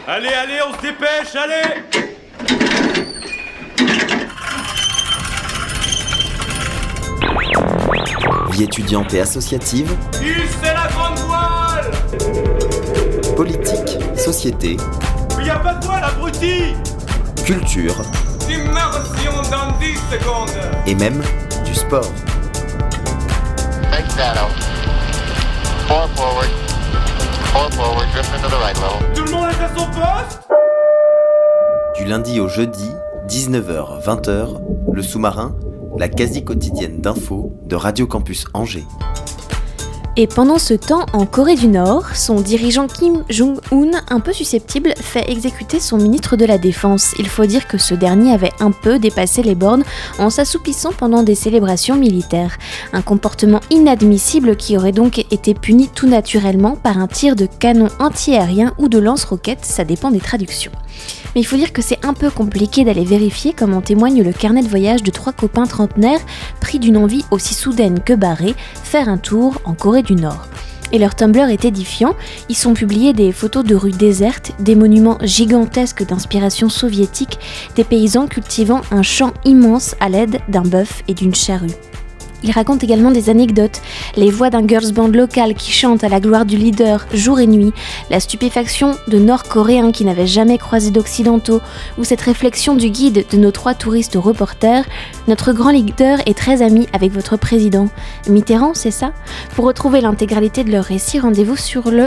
Allez, allez, on se dépêche, allez! Vie étudiante et associative. C'est la grande voile! Politique, société. Mais y a pas de voile, abruti! Culture. Immersion dans 10 secondes! Et même du sport. Make that out. 4 forward, drift into the right level. Tout le monde est à son poste? Du lundi au jeudi, 19h-20h, le sous-marin, la quasi-quotidienne d'infos de Radio Campus Angers. Et pendant ce temps, en Corée du Nord, son dirigeant Kim Jong-un, un peu susceptible, fait exécuter son ministre de la Défense. Il faut dire que ce dernier avait un peu dépassé les bornes en s'assoupissant pendant des célébrations militaires. Un comportement inadmissible qui aurait donc été puni tout naturellement par un tir de canon anti-aérien ou de lance-roquettes, ça dépend des traductions. Mais il faut dire que c'est un peu compliqué d'aller vérifier, comme en témoigne le carnet de voyage de 3 copains trentenaires pris d'une envie aussi soudaine que barrée, faire un tour en Corée du Nord. Et leur Tumblr est édifiant, ils sont publiés des photos de rues désertes, des monuments gigantesques d'inspiration soviétique, des paysans cultivant un champ immense à l'aide d'un bœuf et d'une charrue. Il raconte également des anecdotes, les voix d'un girls band local qui chante à la gloire du leader jour et nuit, la stupéfaction de Nord-Coréens qui n'avaient jamais croisé d'Occidentaux, ou cette réflexion du guide de nos 3 touristes reporters, notre grand leader est très ami avec votre président. Mitterrand, c'est ça ? Pour retrouver l'intégralité de leur récit, rendez-vous sur le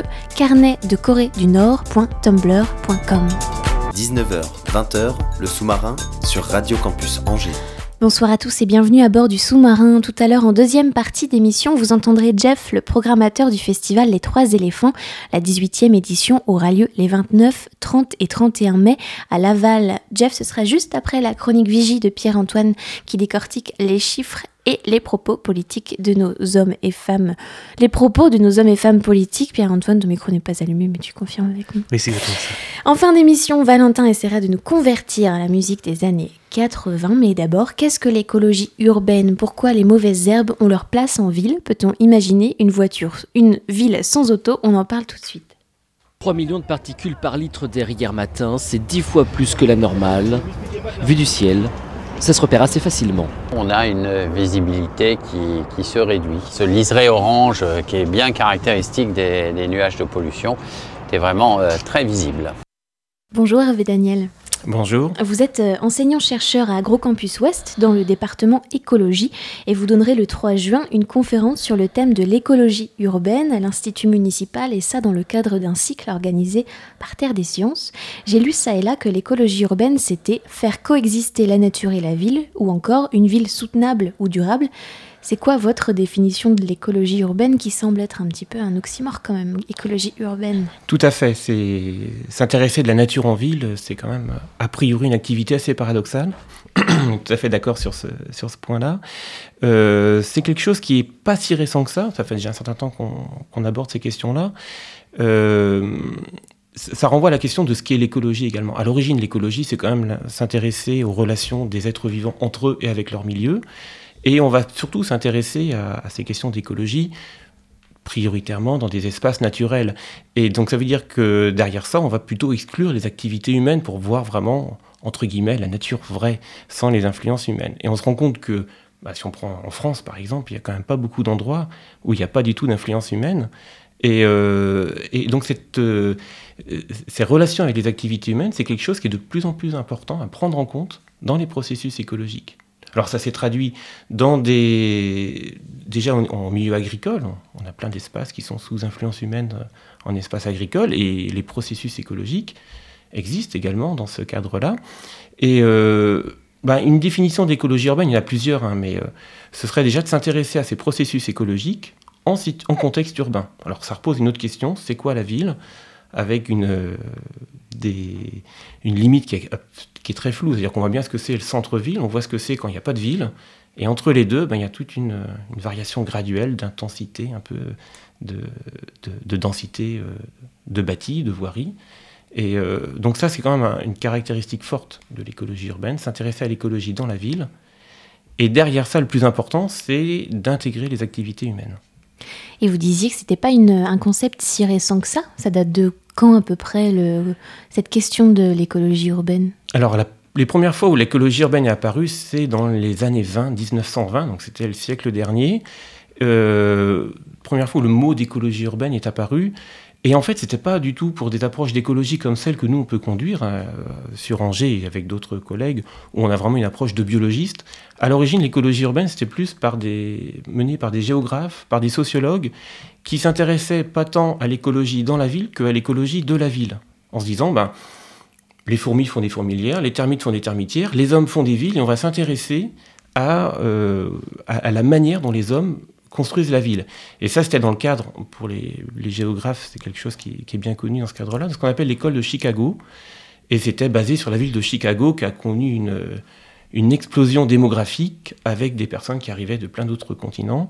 carnetdecoréedunord.tumblr.com. 19h-20h, le sous-marin sur Radio Campus Angers. Bonsoir à tous et bienvenue à bord du sous-marin. Tout à l'heure, en deuxième partie d'émission, vous entendrez Jeff, le programmateur du festival Les Trois Éléphants. La 18e édition aura lieu les 29, 30 et 31 mai à Laval. Jeff, ce sera juste après la chronique Vigie de Pierre-Antoine qui décortique les chiffres et les propos politiques de nos hommes et femmes. Les propos de nos hommes et femmes politiques. Pierre-Antoine, ton micro n'est pas allumé, mais tu confirmes avec nous. Oui, c'est exactement ça. En fin d'émission, Valentin essaiera de nous convertir à la musique des années 80. Mais d'abord, qu'est-ce que l'écologie urbaine ? Pourquoi les mauvaises herbes ont leur place en ville ? Peut-on imaginer une ville sans auto ? On en parle tout de suite. 3 millions de particules par litre d'air hier matin, c'est 10 fois plus que la normale. Vu du ciel, ça se repère assez facilement. On a une visibilité qui se réduit. Ce liseré orange qui est bien caractéristique des nuages de pollution est vraiment très visible. Bonjour Hervé Daniel. Bonjour. Vous êtes enseignant-chercheur à AgroCampus Ouest dans le département écologie et vous donnerez le 3 juin une conférence sur le thème de l'écologie urbaine à l'Institut municipal et ça dans le cadre d'un cycle organisé par Terre des Sciences. J'ai lu ça et là que l'écologie urbaine c'était faire coexister la nature et la ville ou encore une ville soutenable ou durable. C'est quoi votre définition de l'écologie urbaine qui semble être un petit peu un oxymore quand même, écologie urbaine ? Tout à fait. S'intéresser de la nature en ville, c'est quand même a priori une activité assez paradoxale. Tout à fait d'accord sur ce point-là. C'est quelque chose qui n'est pas si récent que ça. Ça fait déjà un certain temps qu'on aborde ces questions-là. Ça renvoie à la question de ce qu'est l'écologie également. À l'origine, l'écologie, c'est quand même s'intéresser aux relations des êtres vivants entre eux et avec leur milieu. Et on va surtout s'intéresser à ces questions d'écologie prioritairement dans des espaces naturels. Et donc ça veut dire que derrière ça, on va plutôt exclure les activités humaines pour voir vraiment, entre guillemets, la nature vraie, sans les influences humaines. Et on se rend compte que, si on prend en France par exemple, il n'y a quand même pas beaucoup d'endroits où il n'y a pas du tout d'influence humaine. Et donc ces relations avec les activités humaines, c'est quelque chose qui est de plus en plus important à prendre en compte dans les processus écologiques. Alors ça s'est traduit déjà en milieu agricole. On a plein d'espaces qui sont sous influence humaine en espace agricole et les processus écologiques existent également dans ce cadre-là. Et une définition d'écologie urbaine, il y en a plusieurs, mais ce serait déjà de s'intéresser à ces processus écologiques en contexte urbain. Alors ça repose une autre question, c'est quoi la ville ? Avec une limite qui est très floue. C'est-à-dire qu'on voit bien ce que c'est le centre-ville, on voit ce que c'est quand il n'y a pas de ville, et entre les deux, il y a toute une variation graduelle d'intensité, un peu de densité de bâti, de voirie. Et donc ça, c'est quand même une caractéristique forte de l'écologie urbaine, s'intéresser à l'écologie dans la ville. Et derrière ça, le plus important, c'est d'intégrer les activités humaines. Et vous disiez que c'était pas un concept si récent que ça. Ça date de quand à peu près cette question de l'écologie urbaine ? Alors les premières fois où l'écologie urbaine est apparue, c'est dans les années 1920, donc c'était le siècle dernier. Première fois où le mot d'écologie urbaine est apparu. Et en fait, c'était pas du tout pour des approches d'écologie comme celles que nous, on peut conduire sur Angers avec d'autres collègues, où on a vraiment une approche de biologiste. À l'origine, l'écologie urbaine, c'était plus menée par des géographes, par des sociologues, qui s'intéressaient pas tant à l'écologie dans la ville qu'à l'écologie de la ville. En se disant, les fourmis font des fourmilières, les termites font des termitières, les hommes font des villes, et on va s'intéresser à la manière dont les hommes construisent la ville. Et ça, c'était dans le cadre, pour les géographes, c'est quelque chose qui est bien connu dans ce cadre-là, ce qu'on appelle l'école de Chicago. Et c'était basé sur la ville de Chicago qui a connu une explosion démographique avec des personnes qui arrivaient de plein d'autres continents,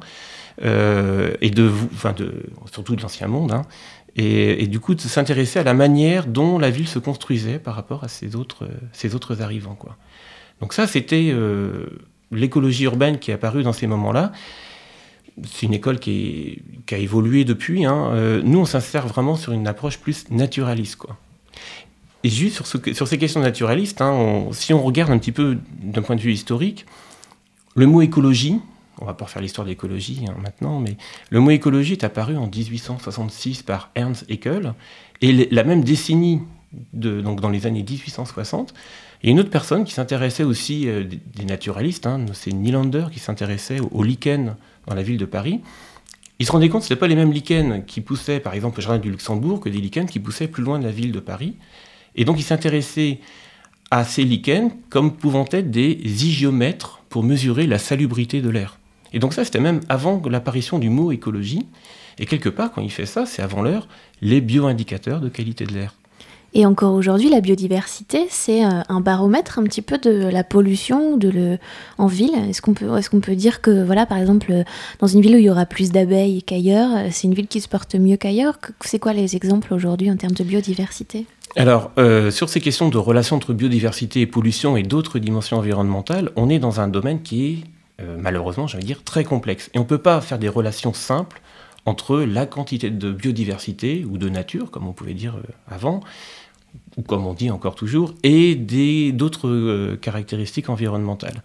et surtout de l'ancien monde, hein. Et du coup, de s'intéresser à la manière dont la ville se construisait par rapport à ces autres arrivants, quoi. Donc ça, c'était l'écologie urbaine qui est apparue dans ces moments-là. C'est une école qui a évolué depuis, hein. Nous, on s'insère vraiment sur une approche plus naturaliste, quoi. Et juste sur ces questions naturalistes, hein, si on regarde un petit peu d'un point de vue historique, le mot écologie, on va pas refaire l'histoire de l'écologie maintenant, mais le mot écologie est apparu en 1866 par Ernst Haeckel, et la même décennie, donc dans les années 1860, il y a une autre personne qui s'intéressait aussi, des naturalistes, hein, c'est Nylander qui s'intéressait aux lichens dans la ville de Paris. Il se rendait compte que ce n'étaient pas les mêmes lichens qui poussaient, par exemple, au jardin du Luxembourg, que des lichens qui poussaient plus loin de la ville de Paris. Et donc il s'intéressait à ces lichens comme pouvant être des hygiomètres pour mesurer la salubrité de l'air. Et donc ça, c'était même avant l'apparition du mot écologie. Et quelque part, quand il fait ça, c'est avant l'heure, les bioindicateurs de qualité de l'air. Et encore aujourd'hui, la biodiversité, c'est un baromètre un petit peu de la pollution en ville. Est-ce qu'on peut dire que, voilà, par exemple, dans une ville où il y aura plus d'abeilles qu'ailleurs, c'est une ville qui se porte mieux qu'ailleurs ? C'est quoi les exemples aujourd'hui en termes de biodiversité ? Alors, sur ces questions de relation entre biodiversité et pollution et d'autres dimensions environnementales, on est dans un domaine qui est, malheureusement, j'allais dire, très complexe. Et on ne peut pas faire des relations simples entre la quantité de biodiversité, ou de nature, comme on pouvait dire avant, ou comme on dit encore toujours, et d'autres caractéristiques environnementales.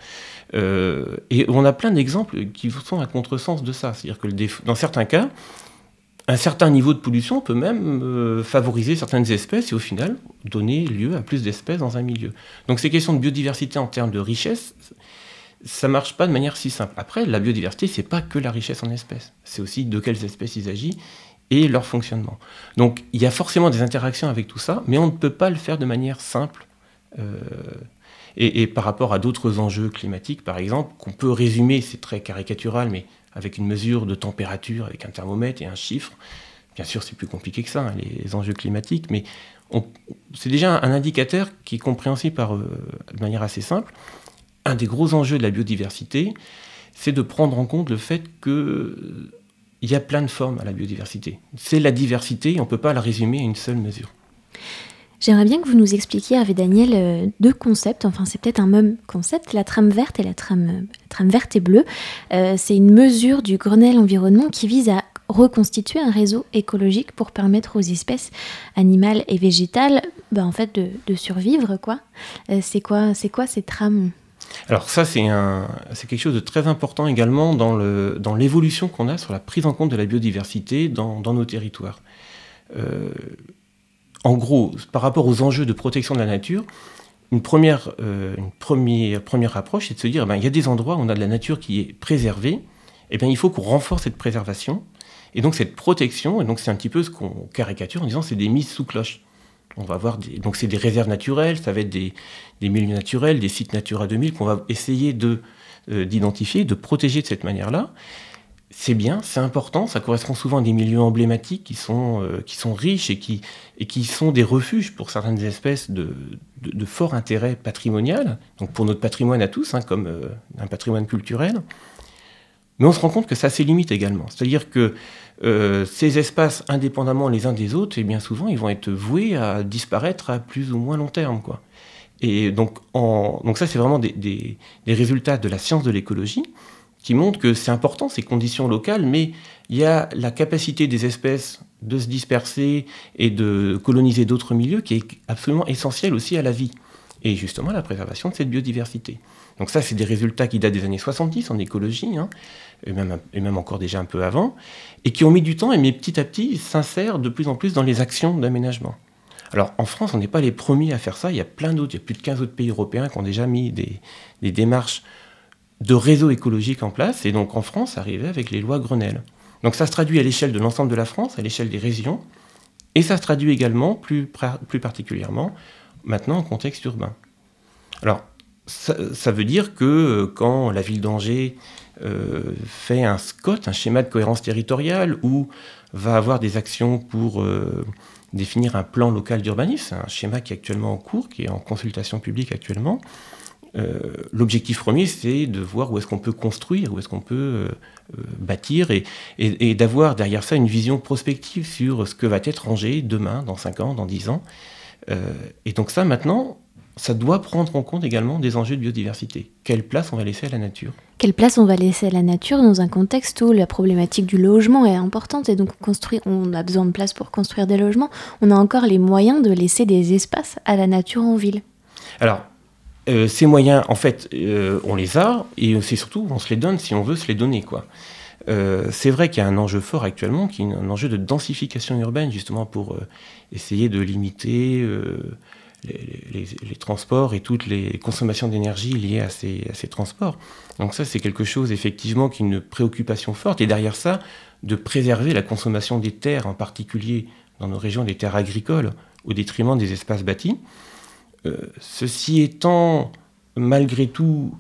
Et on a plein d'exemples qui sont à contresens de ça. C'est-à-dire que dans certains cas, un certain niveau de pollution peut même favoriser certaines espèces et au final donner lieu à plus d'espèces dans un milieu. Donc ces questions de biodiversité en termes de richesse, ça ne marche pas de manière si simple. Après, la biodiversité, ce n'est pas que la richesse en espèces. C'est aussi de quelles espèces il s'agit et leur fonctionnement. Donc il y a forcément des interactions avec tout ça, mais on ne peut pas le faire de manière simple. Et par rapport à d'autres enjeux climatiques, par exemple, qu'on peut résumer, c'est très caricatural, mais avec une mesure de température, avec un thermomètre et un chiffre. Bien sûr, c'est plus compliqué que ça, hein, les enjeux climatiques, mais c'est déjà un indicateur qui est compréhensible de manière assez simple. Un des gros enjeux de la biodiversité, c'est de prendre en compte le fait qu'il y a plein de formes à la biodiversité. C'est la diversité, on ne peut pas la résumer à une seule mesure. J'aimerais bien que vous nous expliquiez, Hervé Daniel, deux concepts, enfin c'est peut-être un même concept, la trame verte et la trame verte et bleue. C'est une mesure du Grenelle environnement qui vise à reconstituer un réseau écologique pour permettre aux espèces animales et végétales de survivre, quoi. C'est quoi cette trame ? Alors ça, c'est quelque chose de très important également dans l'évolution qu'on a sur la prise en compte de la biodiversité dans nos territoires. En gros, par rapport aux enjeux de protection de la nature, une première approche, c'est de se dire, il y a des endroits où on a de la nature qui est préservée, et il faut qu'on renforce cette préservation, et donc cette protection, et donc c'est un petit peu ce qu'on caricature en disant c'est des mises sous cloche. On va avoir donc c'est des réserves naturelles, ça va être des milieux naturels, des sites Natura 2000 qu'on va essayer d'identifier, de protéger de cette manière-là. C'est bien, c'est important, ça correspond souvent à des milieux emblématiques qui sont riches et qui sont des refuges pour certaines espèces de fort intérêt patrimonial, donc pour notre patrimoine à tous, comme un patrimoine culturel. Mais on se rend compte que ça a ses limites également. C'est-à-dire que ces espaces, indépendamment les uns des autres, et bien souvent, ils vont être voués à disparaître à plus ou moins long terme, quoi. Et donc ça, c'est vraiment des résultats de la science de l'écologie qui montrent que c'est important, ces conditions locales, mais il y a la capacité des espèces de se disperser et de coloniser d'autres milieux qui est absolument essentielle aussi à la vie. Et justement à la préservation de cette biodiversité. Donc ça, c'est des résultats qui datent des années 70 en écologie, et même encore déjà un peu avant, et qui ont mis du temps, mais petit à petit, ils s'insèrent de plus en plus dans les actions d'aménagement. Alors en France, on n'est pas les premiers à faire ça, il y a plein d'autres, il y a plus de 15 autres pays européens qui ont déjà mis des démarches de réseaux écologiques en place, et donc en France, ça arrivait avec les lois Grenelle. Donc ça se traduit à l'échelle de l'ensemble de la France, à l'échelle des régions, et ça se traduit également, plus particulièrement, maintenant en contexte urbain. Alors, ça veut dire que quand la ville d'Angers fait un SCOT, un schéma de cohérence territoriale, ou va avoir des actions pour définir un plan local d'urbanisme, c'est un schéma qui est actuellement en cours, qui est en consultation publique actuellement, l'objectif premier, c'est de voir où est-ce qu'on peut construire, où est-ce qu'on peut bâtir, et d'avoir derrière ça une vision prospective sur ce que va être Angers demain, dans 5 ans, dans 10 ans. Et donc ça, maintenant, ça doit prendre en compte également des enjeux de biodiversité. Quelle place on va laisser à la nature ? Quelle place on va laisser à la nature dans un contexte où la problématique du logement est importante et donc on a besoin de place pour construire des logements. On a encore les moyens de laisser des espaces à la nature en ville. Alors, ces moyens, en fait, on les a, et c'est surtout, on se les donne si on veut se les donner, quoi. C'est vrai qu'il y a un enjeu fort actuellement, qui est un enjeu de densification urbaine, justement pour essayer de limiter les transports et toutes les consommations d'énergie liées à ces transports. Donc ça, c'est quelque chose, effectivement, qui est une préoccupation forte. Et derrière ça, de préserver la consommation des terres, en particulier dans nos régions, des terres agricoles, au détriment des espaces bâtis. Ceci étant, malgré tout,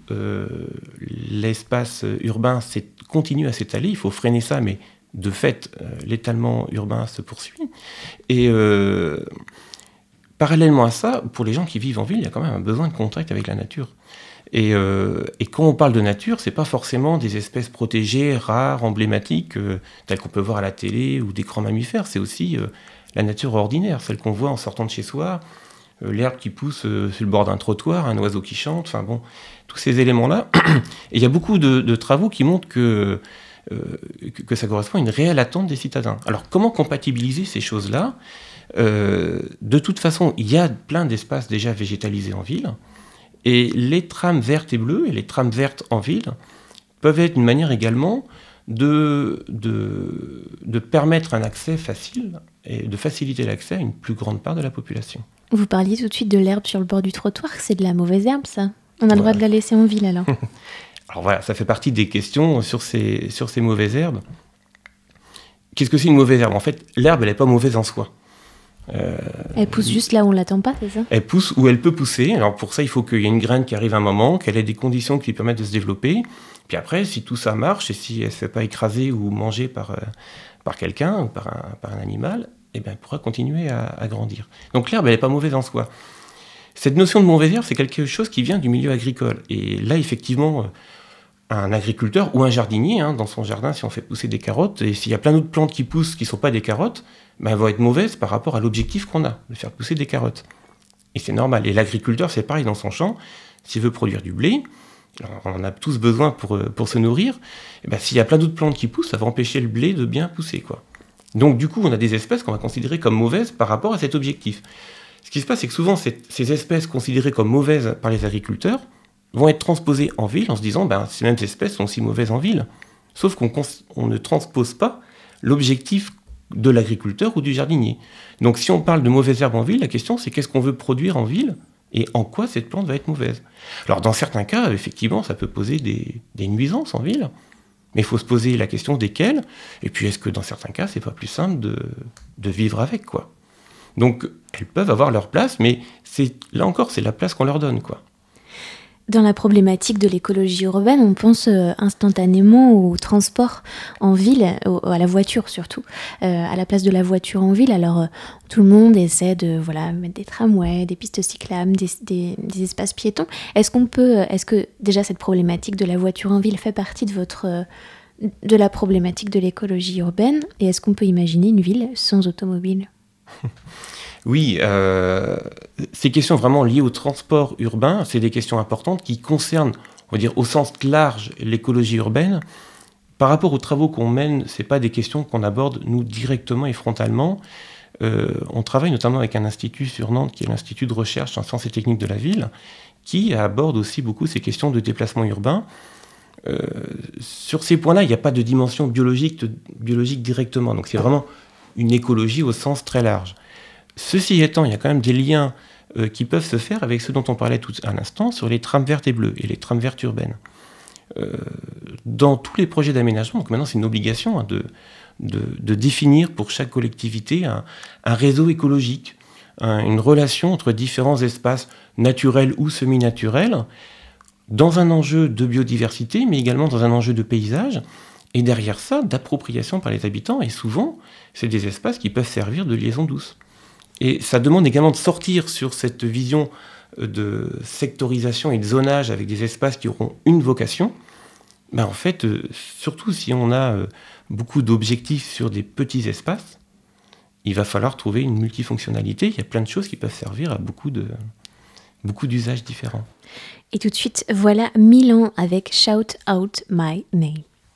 l'espace urbain continue à s'étaler. Il faut freiner ça, mais de fait, l'étalement urbain se poursuit. Et parallèlement à ça, pour les gens qui vivent en ville, il y a quand même un besoin de contact avec la nature. Et quand on parle de nature, c'est pas forcément des espèces protégées, rares, emblématiques, telles qu'on peut voir à la télé, ou des grands mammifères. C'est aussi la nature ordinaire, celle qu'on voit en sortant de chez soi, l'herbe qui pousse sur le bord d'un trottoir, un oiseau qui chante, enfin bon, tous ces éléments-là. Et il y a beaucoup de travaux qui montrent que ça correspond à une réelle attente des citadins. Alors comment compatibiliser ces choses-là ? De toute façon, il y a plein d'espaces déjà végétalisés en ville, et les trames vertes et bleues, et les trames vertes en ville, peuvent être une manière également de permettre un accès facile, et de faciliter l'accès à une plus grande part de la population. Vous parliez tout de suite de l'herbe sur le bord du trottoir, c'est de la mauvaise herbe, ça ? On a le droit de la laisser en ville, alors ? Alors voilà, ça fait partie des questions sur ces mauvaises herbes. Qu'est-ce que c'est une mauvaise herbe ? En fait, l'herbe, elle n'est pas mauvaise en soi. Elle pousse juste là où on ne l'attend pas, c'est ça ? Elle pousse où elle peut pousser. Alors pour ça, il faut qu'il y ait une graine qui arrive à un moment, qu'elle ait des conditions qui lui permettent de se développer. Puis après, si tout ça marche, et si elle ne se fait pas écraser ou manger par quelqu'un ou par un animal, eh ben, elle pourra continuer à grandir. Donc l'herbe, elle n'est pas mauvaise en soi. Cette notion de mauvaise herbe, c'est quelque chose qui vient du milieu agricole. Et là, effectivement, un agriculteur ou un jardinier, dans son jardin, si on fait pousser des carottes, et s'il y a plein d'autres plantes qui poussent qui ne sont pas des carottes, ben, elles vont être mauvaises par rapport à l'objectif qu'on a, de faire pousser des carottes. Et c'est normal. Et l'agriculteur, c'est pareil dans son champ. S'il veut produire du blé, alors on en a tous besoin pour se nourrir, et ben, s'il y a plein d'autres plantes qui poussent, ça va empêcher le blé de bien pousser, quoi. Donc du coup, on a des espèces qu'on va considérer comme mauvaises par rapport à cet objectif. Ce qui se passe, c'est que souvent, ces espèces considérées comme mauvaises par les agriculteurs vont être transposées en ville en se disant « ces mêmes espèces sont aussi mauvaises en ville ». Sauf qu'on ne transpose pas l'objectif de l'agriculteur ou du jardinier. Donc si on parle de mauvaises herbes en ville, la question c'est qu'est-ce qu'on veut produire en ville et en quoi cette plante va être mauvaise. Alors dans certains cas, effectivement, ça peut poser des nuisances en ville, mais il faut se poser la question desquelles, et puis est-ce que dans certains cas, c'est pas plus simple de vivre avec, quoi. Donc elles peuvent avoir leur place, mais là encore, c'est la place qu'on leur donne, quoi. Dans la problématique de l'écologie urbaine, on pense instantanément au transport en ville, à la voiture surtout, à la place de la voiture en ville. Alors tout le monde essaie de mettre des tramways, des pistes cyclables, des espaces piétons. Est-ce que déjà cette problématique de la voiture en ville fait partie de la problématique de l'écologie urbaine ? Et est-ce qu'on peut imaginer une ville sans automobile ? Oui, ces questions vraiment liées au transport urbain, c'est des questions importantes qui concernent, on va dire, au sens large, l'écologie urbaine, par rapport aux travaux qu'on mène, ce n'est pas des questions qu'on aborde, nous, directement et frontalement. On travaille notamment avec un institut sur Nantes, qui est l'Institut de recherche en sciences et techniques de la ville, qui aborde aussi beaucoup ces questions de déplacement urbain. Sur ces points-là, il n'y a pas de dimension biologique directement. Donc c'est vraiment une écologie au sens très large. Ceci étant, il y a quand même des liens qui peuvent se faire avec ceux dont on parlait tout à l'instant sur les trames vertes et bleues et les trames vertes urbaines. Dans tous les projets d'aménagement, donc maintenant c'est une obligation de définir pour chaque collectivité un réseau écologique, une relation entre différents espaces naturels ou semi-naturels, dans un enjeu de biodiversité, mais également dans un enjeu de paysage, et derrière ça, d'appropriation par les habitants, et souvent, c'est des espaces qui peuvent servir de liaison douce. Et ça demande également de sortir sur cette vision de sectorisation et de zonage avec des espaces qui auront une vocation. Ben en fait, surtout si on a beaucoup d'objectifs sur des petits espaces, il va falloir trouver une multifonctionnalité. Il y a plein de choses qui peuvent servir à beaucoup d'usages différents. Et tout de suite, voilà Milan avec Shout Out My Name.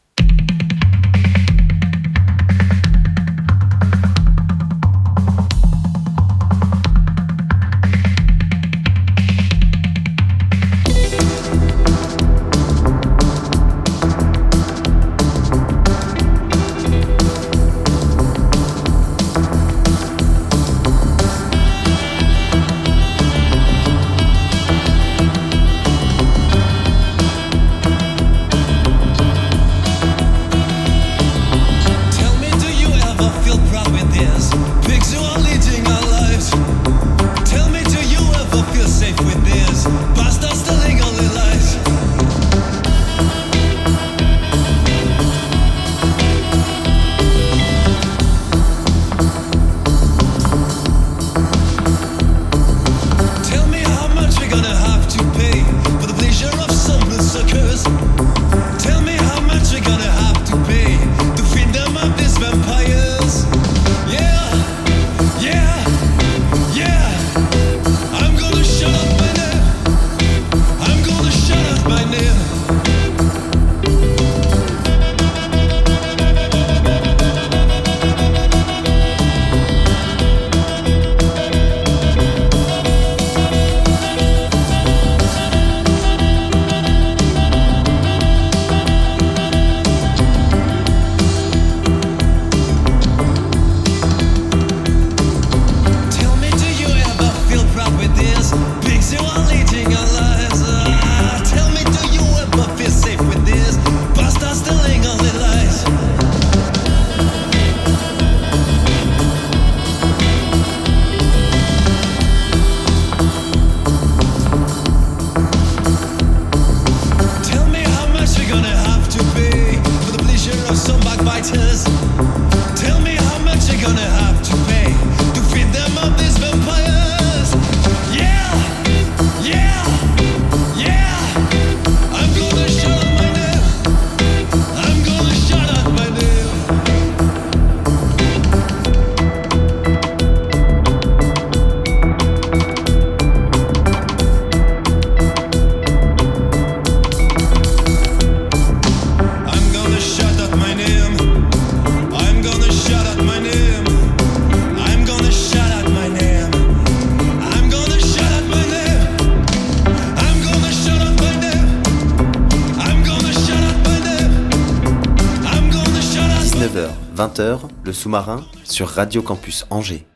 Le sous-marin sur Radio Campus Angers.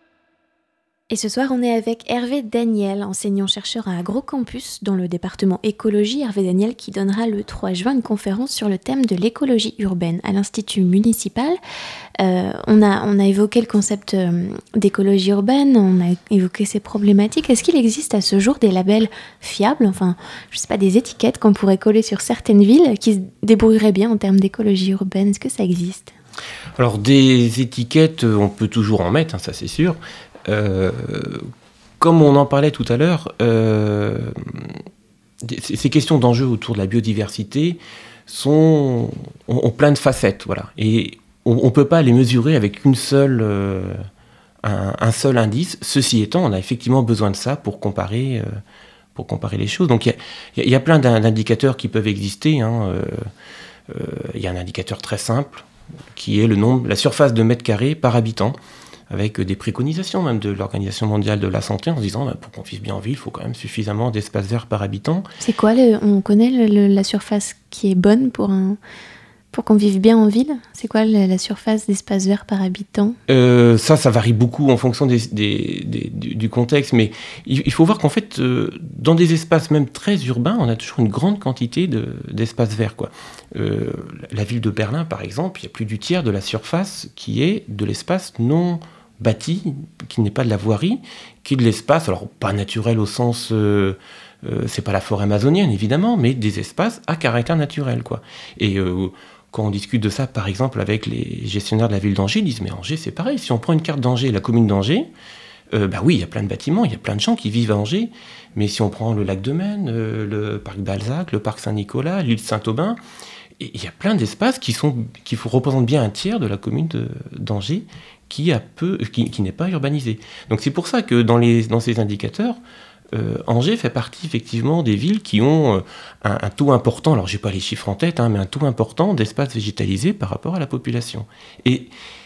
Et ce soir, on est avec Hervé Daniel, enseignant-chercheur à Agrocampus dans le département écologie. Hervé Daniel qui donnera le 3 juin une conférence sur le thème de l'écologie urbaine à l'Institut municipal. On a évoqué le concept d'écologie urbaine, on a évoqué ses problématiques. Est-ce qu'il existe à ce jour des labels fiables, enfin, je sais pas, des étiquettes qu'on pourrait coller sur certaines villes qui se débrouilleraient bien en termes d'écologie urbaine? Est-ce que ça existe? Alors des étiquettes, on peut toujours en mettre, ça c'est sûr. Comme on en parlait tout à l'heure, ces questions d'enjeux autour de la biodiversité ont plein de facettes, voilà. Et on ne peut pas les mesurer avec un seul indice. Ceci étant, on a effectivement besoin de ça pour comparer les choses. Donc il y a plein d'indicateurs qui peuvent exister, il y a un indicateur très simple qui est la surface de mètres carrés par habitant, avec des préconisations même de l'Organisation mondiale de la santé en se disant pour qu'on vive bien en ville, il faut quand même suffisamment d'espace vert par habitant. C'est quoi, on connaît la surface qui est bonne pour qu'on vive bien en ville? C'est quoi la surface d'espace vert par habitant? Ça varie beaucoup en fonction du contexte, mais il faut voir qu'en fait, dans des espaces même très urbains, on a toujours une grande quantité d'espaces verts, quoi. La ville de Berlin, par exemple, il y a plus du tiers de la surface qui est de l'espace non bâti, qui n'est pas de la voirie, qui est de l'espace, alors pas naturel au sens... c'est pas la forêt amazonienne, évidemment, mais des espaces à caractère naturel, quoi. Et... quand on discute de ça, par exemple, avec les gestionnaires de la ville d'Angers, ils disent « Mais Angers, c'est pareil. Si on prend une carte d'Angers, la commune d'Angers, oui, il y a plein de bâtiments, il y a plein de gens qui vivent à Angers. Mais si on prend le lac de Maine, le parc Balzac, le parc Saint-Nicolas, l'île Saint-Aubin, il y a plein d'espaces qui représentent bien un tiers de la commune d'Angers qui n'est pas urbanisé. Donc c'est pour ça que dans ces indicateurs, Angers fait partie effectivement des villes qui ont un taux important, alors j'ai pas les chiffres en tête, mais un taux important d'espace végétalisé par rapport à la population. Et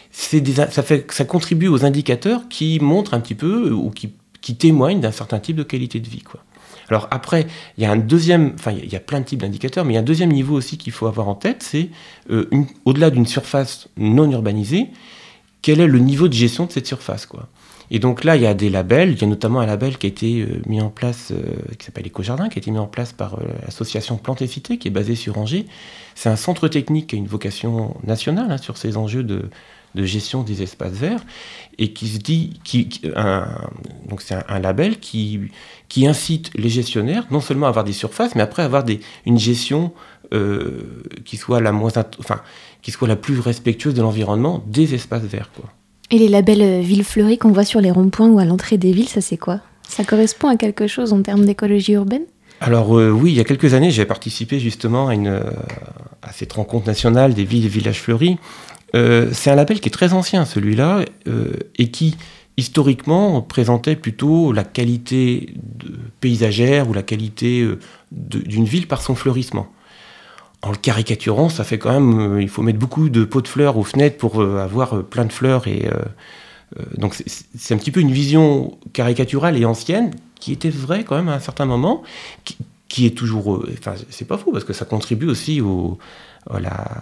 ça contribue aux indicateurs qui montrent un petit peu ou qui témoignent d'un certain type de qualité de vie, quoi. Alors après, il y a il y a plein de types d'indicateurs, mais il y a un deuxième niveau aussi qu'il faut avoir en tête, c'est au-delà d'une surface non urbanisée, quel est le niveau de gestion de cette surface, quoi. Et donc là, il y a des labels. Il y a notamment un label qui a été mis en place, qui s'appelle Éco-Jardin, qui a été mis en place par l'association Plantes et Cité, qui est basée sur Angers. C'est un centre technique qui a une vocation nationale sur ces enjeux de gestion des espaces verts, et qui se dit, donc c'est un label qui incite les gestionnaires non seulement à avoir des surfaces, mais après à avoir une gestion qui soit la plus respectueuse de l'environnement des espaces verts, quoi. Et les labels villes fleuries qu'on voit sur les ronds-points ou à l'entrée des villes, ça c'est quoi? Ça correspond à quelque chose en termes d'écologie urbaine? Alors oui, il y a quelques années, j'ai participé justement à cette rencontre nationale des villes et villages fleuris. C'est un label qui est très ancien, celui-là, et qui, historiquement, présentait plutôt la qualité paysagère ou la qualité d'une ville par son fleurissement. En le caricaturant, ça fait quand même... il faut mettre beaucoup de pots de fleurs aux fenêtres pour avoir plein de fleurs. Donc c'est un petit peu une vision caricaturale et ancienne qui était vraie quand même à un certain moment, qui est toujours... c'est pas faux, parce que ça contribue aussi à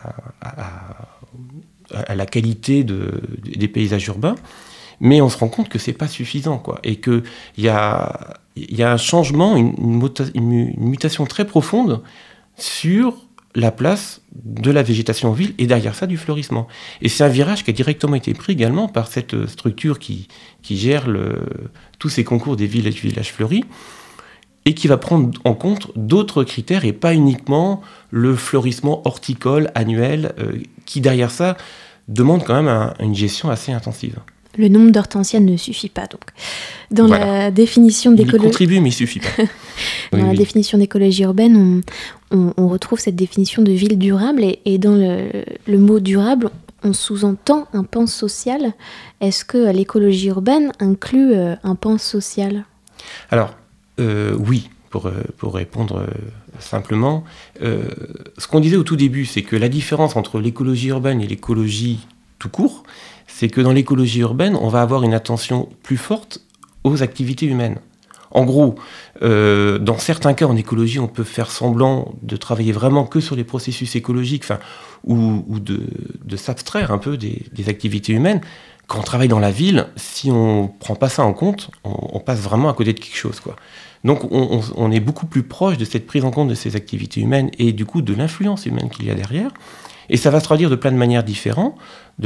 la qualité des paysages urbains. Mais on se rend compte que c'est pas suffisant, quoi. Et qu'il y a un changement, une mutation très profonde sur la place de la végétation en ville et derrière ça du fleurissement. Et c'est un virage qui a directement été pris également par cette structure qui gère tous ces concours des villes et villages fleuris et qui va prendre en compte d'autres critères et pas uniquement le fleurissement horticole annuel qui derrière ça demande quand même une gestion assez intensive. Le nombre d'hortensias ne suffit pas, donc. Dans la définition d'écologie... Il contribue, mais il ne suffit pas. Dans la définition d'écologie urbaine, on retrouve cette définition de ville durable, et dans le mot durable, on sous-entend un pan social. Est-ce que l'écologie urbaine inclut un pan social? Alors, oui, pour répondre simplement. Ce qu'on disait au tout début, c'est que la différence entre l'écologie urbaine et l'écologie tout court, c'est que dans l'écologie urbaine, on va avoir une attention plus forte aux activités humaines. En gros, dans certains cas en écologie, on peut faire semblant de travailler vraiment que sur les processus écologiques, ou de s'abstraire un peu des activités humaines. Quand on travaille dans la ville, si on ne prend pas ça en compte, on passe vraiment à côté de quelque chose, quoi. Donc on est beaucoup plus proche de cette prise en compte de ces activités humaines et du coup de l'influence humaine qu'il y a derrière. Et ça va se traduire de plein de manières différentes,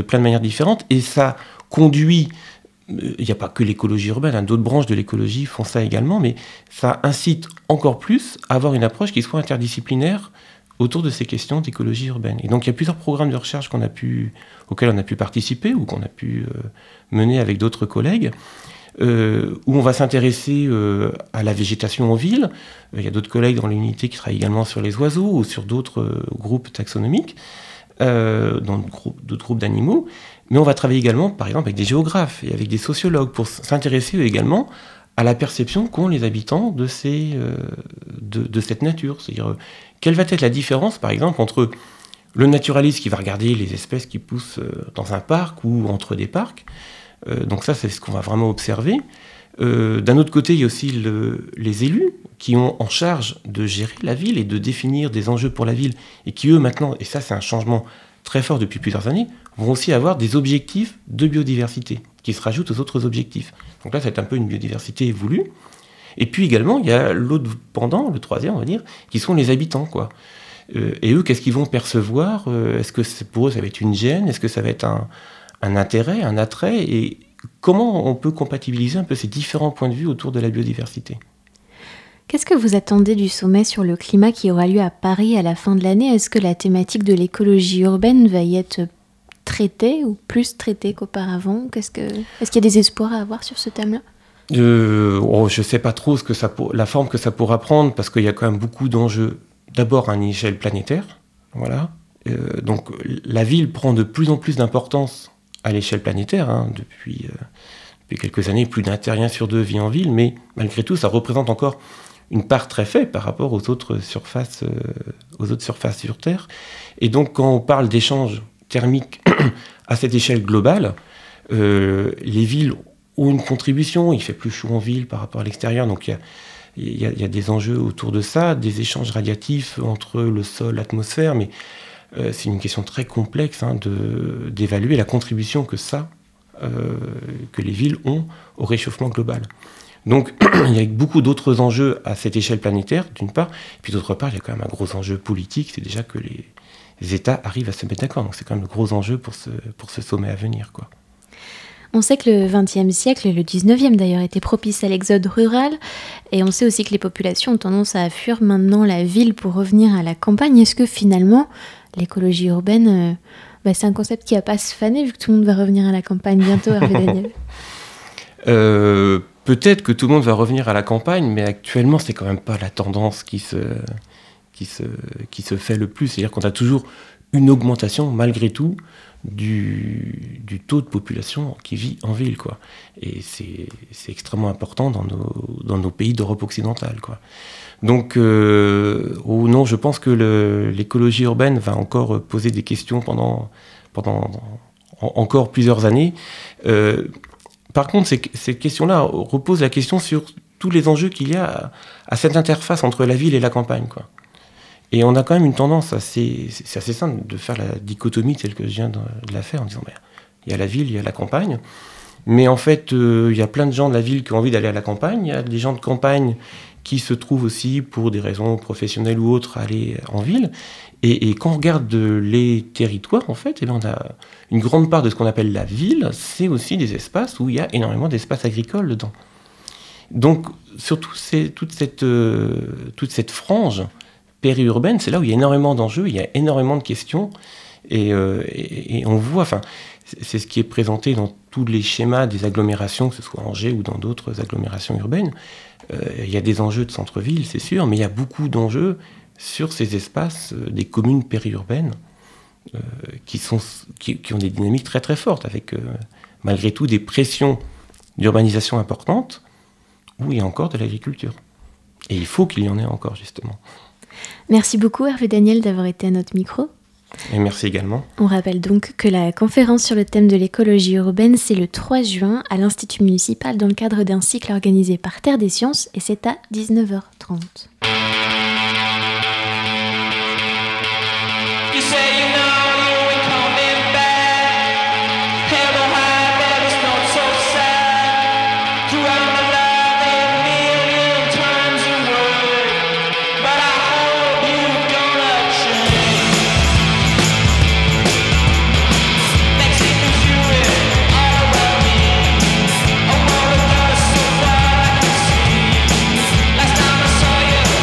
et ça conduit, il n'y a pas que l'écologie urbaine, d'autres branches de l'écologie font ça également, mais ça incite encore plus à avoir une approche qui soit interdisciplinaire autour de ces questions d'écologie urbaine. Et donc il y a plusieurs programmes de recherche auxquels on a pu participer ou qu'on a pu mener avec d'autres collègues, où on va s'intéresser à la végétation en ville. Il y a d'autres collègues dans l'unité qui travaillent également sur les oiseaux ou sur d'autres groupes taxonomiques, dans d'autres groupes d'animaux. Mais on va travailler également, par exemple, avec des géographes et avec des sociologues pour s'intéresser également à la perception qu'ont les habitants de cette nature. C'est-à-dire, quelle va être la différence, par exemple, entre Le naturaliste qui va regarder les espèces qui poussent dans un parc ou entre des parcs. Donc ça, c'est ce qu'on va vraiment observer. D'un autre côté, il y a aussi les élus qui ont en charge de gérer la ville et de définir des enjeux pour la ville et qui, eux, maintenant, et ça c'est un changement très fort depuis plusieurs années, vont aussi avoir des objectifs de biodiversité qui se rajoutent aux autres objectifs. Donc là, c'est un peu une biodiversité voulue. Et puis également, il y a l'autre pendant, le troisième, on va dire, qui sont les habitants, quoi. Et eux, qu'est-ce qu'ils vont percevoir ? Est-ce que pour eux, ça va être une gêne ? Est-ce que ça va être un intérêt, un attrait ? Et comment on peut compatibiliser un peu ces différents points de vue autour de la biodiversité ? Qu'est-ce que vous attendez du sommet sur le climat qui aura lieu à Paris à la fin de l'année ? Est-ce que la thématique de l'écologie urbaine va y être traitée ou plus traitée qu'auparavant ? Est-ce qu'il y a des espoirs à avoir sur ce thème-là ? Je ne sais pas trop la forme que ça pourra prendre, parce qu'il y a quand même beaucoup d'enjeux. D'abord à une échelle planétaire, voilà. Donc la ville prend de plus en plus d'importance à l'échelle planétaire, hein, depuis quelques années, plus d'un terrien sur 2 vit en ville, mais malgré tout, ça représente encore une part très faible par rapport aux autres surfaces sur Terre. Et donc quand on parle d'échanges thermiques à cette échelle globale, les villes ont une contribution. Il fait plus chaud en ville par rapport à l'extérieur, donc il y a des enjeux autour de ça, des échanges radiatifs entre le sol, l'atmosphère, mais c'est une question très complexe, hein, d'évaluer la contribution que les villes ont au réchauffement global. Donc il y a beaucoup d'autres enjeux à cette échelle planétaire, d'une part, et puis d'autre part, il y a quand même un gros enjeu politique, c'est déjà que les États arrivent à se mettre d'accord, donc c'est quand même le gros enjeu pour ce sommet à venir, quoi. On sait que le XXe siècle, et le XIXe d'ailleurs, était propice à l'exode rural, et on sait aussi que les populations ont tendance à fuir maintenant la ville pour revenir à la campagne. Est-ce que finalement, l'écologie urbaine, c'est un concept qui va pas se faner, vu que tout le monde va revenir à la campagne bientôt, Hervé Daniel ? Peut-être que tout le monde va revenir à la campagne, mais actuellement, c'est quand même pas la tendance qui se fait le plus. C'est-à-dire qu'on a toujours une augmentation, malgré tout, du taux de population qui vit en ville, quoi. Et c'est extrêmement important dans nos pays d'Europe occidentale, quoi. Donc, non, je pense que l'écologie urbaine va encore poser des questions pendant encore plusieurs années. Par contre, ces questions-là reposent la question sur tous les enjeux qu'il y a à cette interface entre la ville et la campagne, quoi. Et on a quand même une tendance c'est assez simple de faire la dichotomie telle que je viens de la faire, en disant il y a la ville, il y a la campagne, mais en fait il y a plein de gens de la ville qui ont envie d'aller à la campagne, il y a des gens de campagne qui se trouvent aussi pour des raisons professionnelles ou autres à aller en ville, et quand on regarde les territoires, en fait, on a une grande part de ce qu'on appelle la ville, c'est aussi des espaces où il y a énormément d'espaces agricoles dedans. Donc surtout toute cette frange périurbaine, c'est là où il y a énormément d'enjeux, il y a énormément de questions, et on voit, c'est ce qui est présenté dans tous les schémas des agglomérations, que ce soit Angers ou dans d'autres agglomérations urbaines. Il y a des enjeux de centre-ville, c'est sûr, mais il y a beaucoup d'enjeux sur ces espaces des communes périurbaines qui ont des dynamiques très très fortes, avec malgré tout des pressions d'urbanisation importantes, où il y a encore de l'agriculture. Et il faut qu'il y en ait encore, justement. Merci beaucoup Hervé Daniel d'avoir été à notre micro. Et merci également. On rappelle donc que la conférence sur le thème de l'écologie urbaine, c'est le 3 juin à l'Institut municipal dans le cadre d'un cycle organisé par Terre des Sciences, et c'est à 19h30. Last time I saw you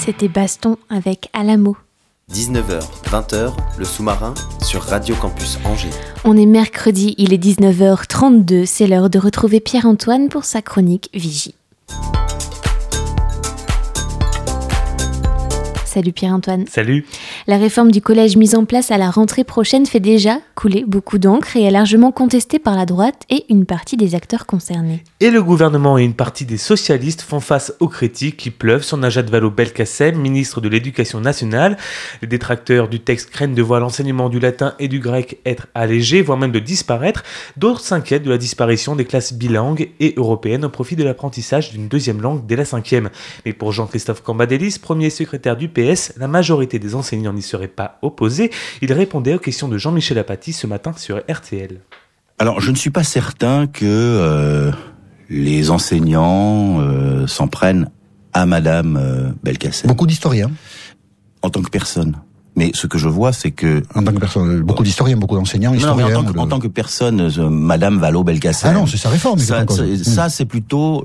C'était Baston avec Alamo. 19h, 20h, le sous-marin sur Radio Campus Angers. On est mercredi, il est 19h32, c'est l'heure de retrouver Pierre-Antoine pour sa chronique Vigie. Salut Pierre-Antoine. Salut. La réforme du collège mise en place à la rentrée prochaine fait déjà couler beaucoup d'encre et est largement contestée par la droite et une partie des acteurs concernés. Et le gouvernement et une partie des socialistes font face aux critiques qui pleuvent sur Najat Vallaud-Belkacem, ministre de l'Éducation nationale. Les détracteurs du texte craignent de voir l'enseignement du latin et du grec être allégé, voire même de disparaître. D'autres s'inquiètent de la disparition des classes bilingues et européennes au profit de l'apprentissage d'une deuxième langue dès la 5e. Mais pour Jean-Christophe Cambadélis, premier secrétaire du PS, la majorité des enseignants n'y seraient pas opposés. Il répondait aux questions de Jean-Michel Apathy ce matin sur RTL. Alors, je ne suis pas certain que les enseignants s'en prennent à Madame Belkacem. Beaucoup d'historiens. En tant que personne. Mais ce que je vois, c'est que... En tant que personne, beaucoup d'historiens, beaucoup d'enseignants, historiens... Non, mais en tant que personne, Madame Vallaud-Belkacem... Ah non, c'est sa réforme. Ça, c'est plutôt...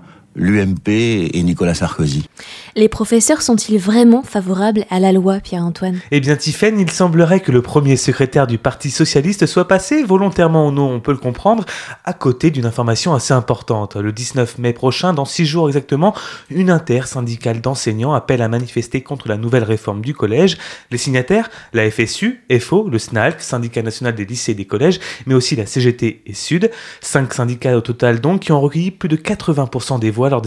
l'UMP et Nicolas Sarkozy. Les professeurs sont-ils vraiment favorables à la loi, Pierre-Antoine ? Eh bien, Tiffaine, il semblerait que le premier secrétaire du Parti socialiste soit passé, volontairement ou non, on peut le comprendre, à côté d'une information assez importante. Le 19 mai prochain, dans 6 jours exactement, une intersyndicale d'enseignants appelle à manifester contre la nouvelle réforme du collège. Les signataires, la FSU, FO, le SNALC, syndicat national des lycées et des collèges, mais aussi la CGT et Sud. 5 syndicats au total donc, qui ont recueilli plus de 80% des voix lors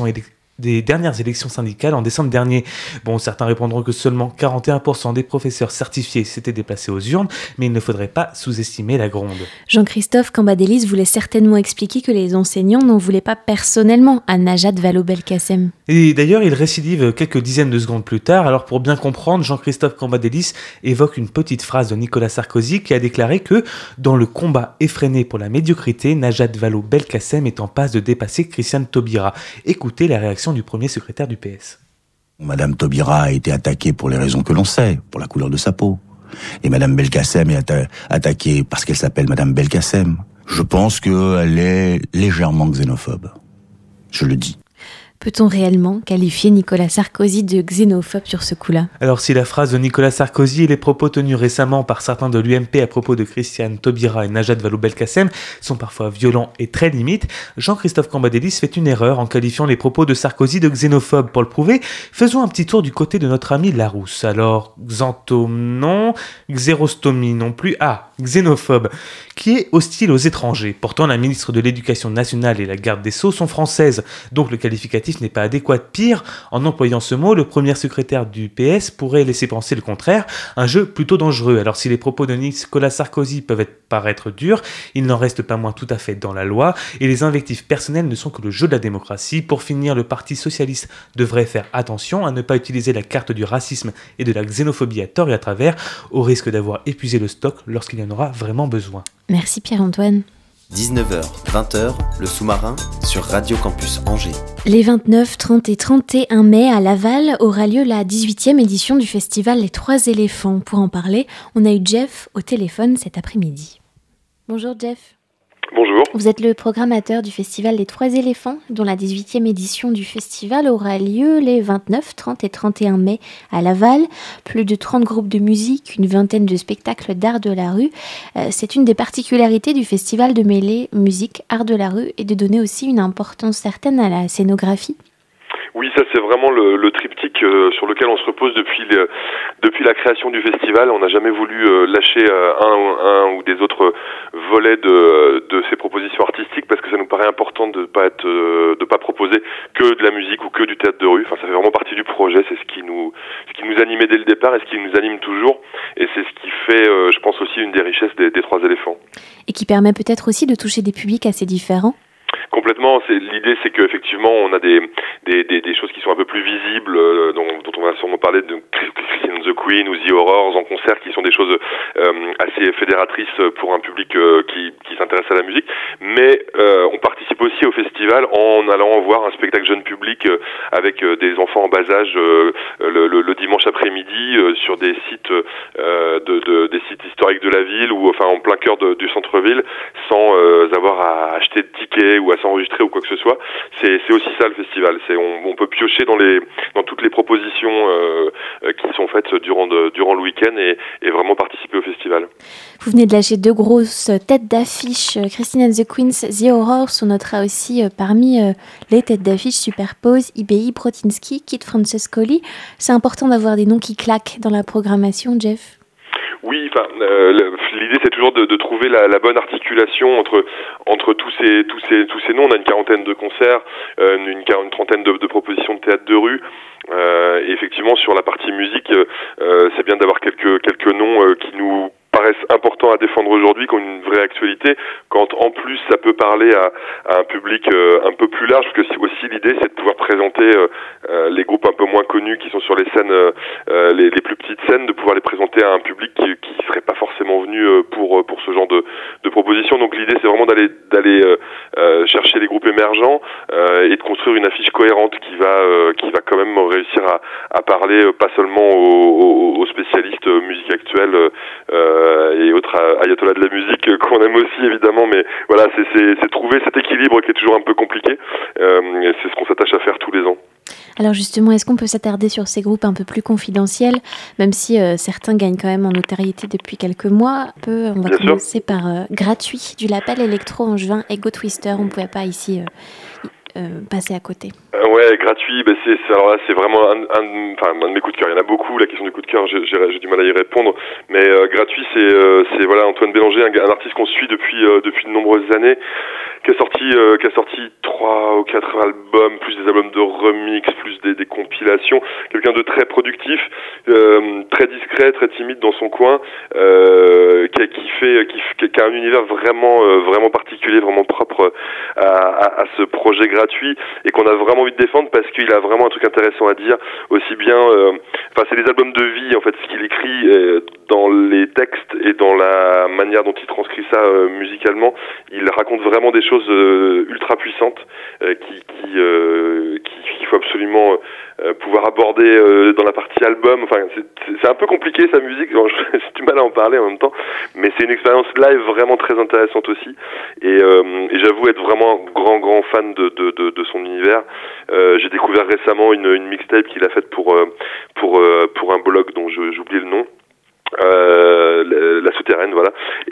des dernières élections syndicales en décembre dernier. Bon, certains répondront que seulement 41% des professeurs certifiés s'étaient déplacés aux urnes, mais il ne faudrait pas sous-estimer la gronde. Jean-Christophe Cambadélis voulait certainement expliquer que les enseignants n'en voulaient pas personnellement à Najat Vallaud-Belkacem. Et d'ailleurs, il récidive quelques dizaines de secondes plus tard. Alors pour bien comprendre, Jean-Christophe Cambadélis évoque une petite phrase de Nicolas Sarkozy qui a déclaré que dans le combat effréné pour la médiocrité, Najat Vallaud-Belkacem est en passe de dépasser Christiane Taubira. Écoutez la réaction du premier secrétaire du PS. Madame Taubira a été attaquée pour les raisons que l'on sait, pour la couleur de sa peau. Et Madame Belkacem est attaquée parce qu'elle s'appelle Madame Belkacem. Je pense qu'elle est légèrement xénophobe. Je le dis. Peut-on réellement qualifier Nicolas Sarkozy de xénophobe sur ce coup-là ? Alors si la phrase de Nicolas Sarkozy et les propos tenus récemment par certains de l'UMP à propos de Christiane Taubira et Najat Vallaud-Belkacem sont parfois violents et très limites, Jean-Christophe Cambadélis fait une erreur en qualifiant les propos de Sarkozy de xénophobe. Pour le prouver, faisons un petit tour du côté de notre ami Larousse. Alors, xanthome non, xérostomie non plus, xénophobe, qui est hostile aux étrangers. Pourtant, la ministre de l'Éducation nationale et la garde des Sceaux sont françaises, donc le qualificatif n'est pas adéquat. Pire, en employant ce mot, le premier secrétaire du PS pourrait laisser penser le contraire, un jeu plutôt dangereux. Alors si les propos de Nicolas Sarkozy peuvent paraître durs, il n'en reste pas moins tout à fait dans la loi, et les invectives personnelles ne sont que le jeu de la démocratie. Pour finir, le Parti socialiste devrait faire attention à ne pas utiliser la carte du racisme et de la xénophobie à tort et à travers, au risque d'avoir épuisé le stock lorsqu'il y en aura vraiment besoin. Merci Pierre-Antoine. 19h, 20h, le sous-marin sur Radio Campus Angers. Les 29, 30 et 31 mai à Laval aura lieu la 18e édition du festival Les Trois Éléphants. Pour en parler, on a eu Jeff au téléphone cet après-midi. Bonjour Jeff. Bonjour. Vous êtes le programmateur du festival Les Trois Éléphants, dont la 18e édition du festival aura lieu les 29, 30 et 31 mai à Laval. Plus de 30 groupes de musique, une vingtaine de spectacles d'art de la rue. C'est une des particularités du festival de mêler musique, art de la rue et de donner aussi une importance certaine à la scénographie. Oui, ça c'est vraiment le triptyque sur lequel on se repose depuis la création du festival. On n'a jamais voulu lâcher un ou des autres volets de ces propositions artistiques parce que ça nous paraît important de pas proposer que de la musique ou que du théâtre de rue. Enfin, ça fait vraiment partie du projet. C'est ce qui nous animait dès le départ et ce qui nous anime toujours. Et c'est ce qui fait, je pense aussi, une des richesses des Trois Éléphants. Et qui permet peut-être aussi de toucher des publics assez différents. Complètement. L'idée, c'est qu'effectivement, on a des choses qui sont un peu plus visibles, dont on va sûrement parler de Christine and the Queen ou The Horrors en concert, qui sont des choses assez fédératrices pour un public qui s'intéresse à la musique. Mais on participe aussi au festival en allant voir un spectacle jeune public avec des enfants en bas âge le dimanche après-midi sur des sites des sites historiques de la ville ou enfin en plein cœur du centre-ville, sans avoir à acheter de tickets ou à pourrait s'enregistrer ou quoi que ce soit. C'est aussi ça le festival. On peut piocher dans toutes les propositions qui sont faites durant le week-end et vraiment participer au festival. Vous venez de lâcher 2 grosses têtes d'affiche, Christine and the Queens, The Horrors. On notera aussi parmi les têtes d'affiche Superpose, IBI, Brotinsky, Kid Francescoli. C'est important d'avoir des noms qui claquent dans la programmation, Jeff? Oui, l'idée c'est toujours de trouver la bonne articulation entre tous ces noms. On a une quarantaine de concerts, une trentaine de propositions de théâtre de rue. Et effectivement, sur la partie musique, c'est bien d'avoir quelques noms qui nous paraissent importants à défendre aujourd'hui, qui ont une vraie actualité, quand en plus ça peut parler à un public un peu plus large, parce que aussi l'idée c'est de pouvoir présenter les groupes un peu moins connus qui sont sur les scènes, les plus petites scènes, de pouvoir les présenter à un public qui serait pas forcément venu pour ce genre de propositions. Donc l'idée c'est vraiment d'aller chercher les groupes émergents et de construire une affiche cohérente qui va quand même réussir à parler pas seulement aux spécialistes musique actuelle et autres ayatollahs de la musique qu'on aime aussi évidemment, mais voilà, c'est trouver cet équilibre qui est toujours un peu compliqué, et c'est ce qu'on s'attache à faire tous les ans. Alors justement, est-ce qu'on peut s'attarder sur ces groupes un peu plus confidentiels, même si certains gagnent quand même en notoriété depuis quelques mois? On va commencer par Gratuit, du Lapel Electro Angevin, Ego Twister. On ne pouvait pas ici passer à côté. Ouais, Gratuit, alors là, c'est vraiment un de mes coups de cœur. Il y en a beaucoup. La question du coup de cœur, j'ai du mal à y répondre. Mais Gratuit, c'est voilà, Antoine Bélanger, un artiste qu'on suit depuis de nombreuses années, qui a sorti 3 ou 4 albums, plus des albums de remix, plus des compilations. Quelqu'un de très productif, très discret, très timide dans son coin, qui a un univers vraiment particulier, vraiment propre à ce projet Gratuit, et qu'on a vraiment envie de défendre parce qu'il a vraiment un truc intéressant à dire, aussi bien c'est des albums de vie en fait, ce qu'il écrit dans les textes et dans la manière dont il transcrit ça musicalement. Il raconte vraiment des choses ultra puissantes qu'il faut absolument pouvoir aborder dans la partie album. Enfin, c'est un peu compliqué sa musique, j'ai du mal à en parler en même temps, mais c'est une expérience live vraiment très intéressante aussi, et j'avoue être vraiment un grand fan de son univers. J'ai découvert récemment une mixtape qu'il a faite pour un blog dont j'oublie le nom. La Souterraine, voilà,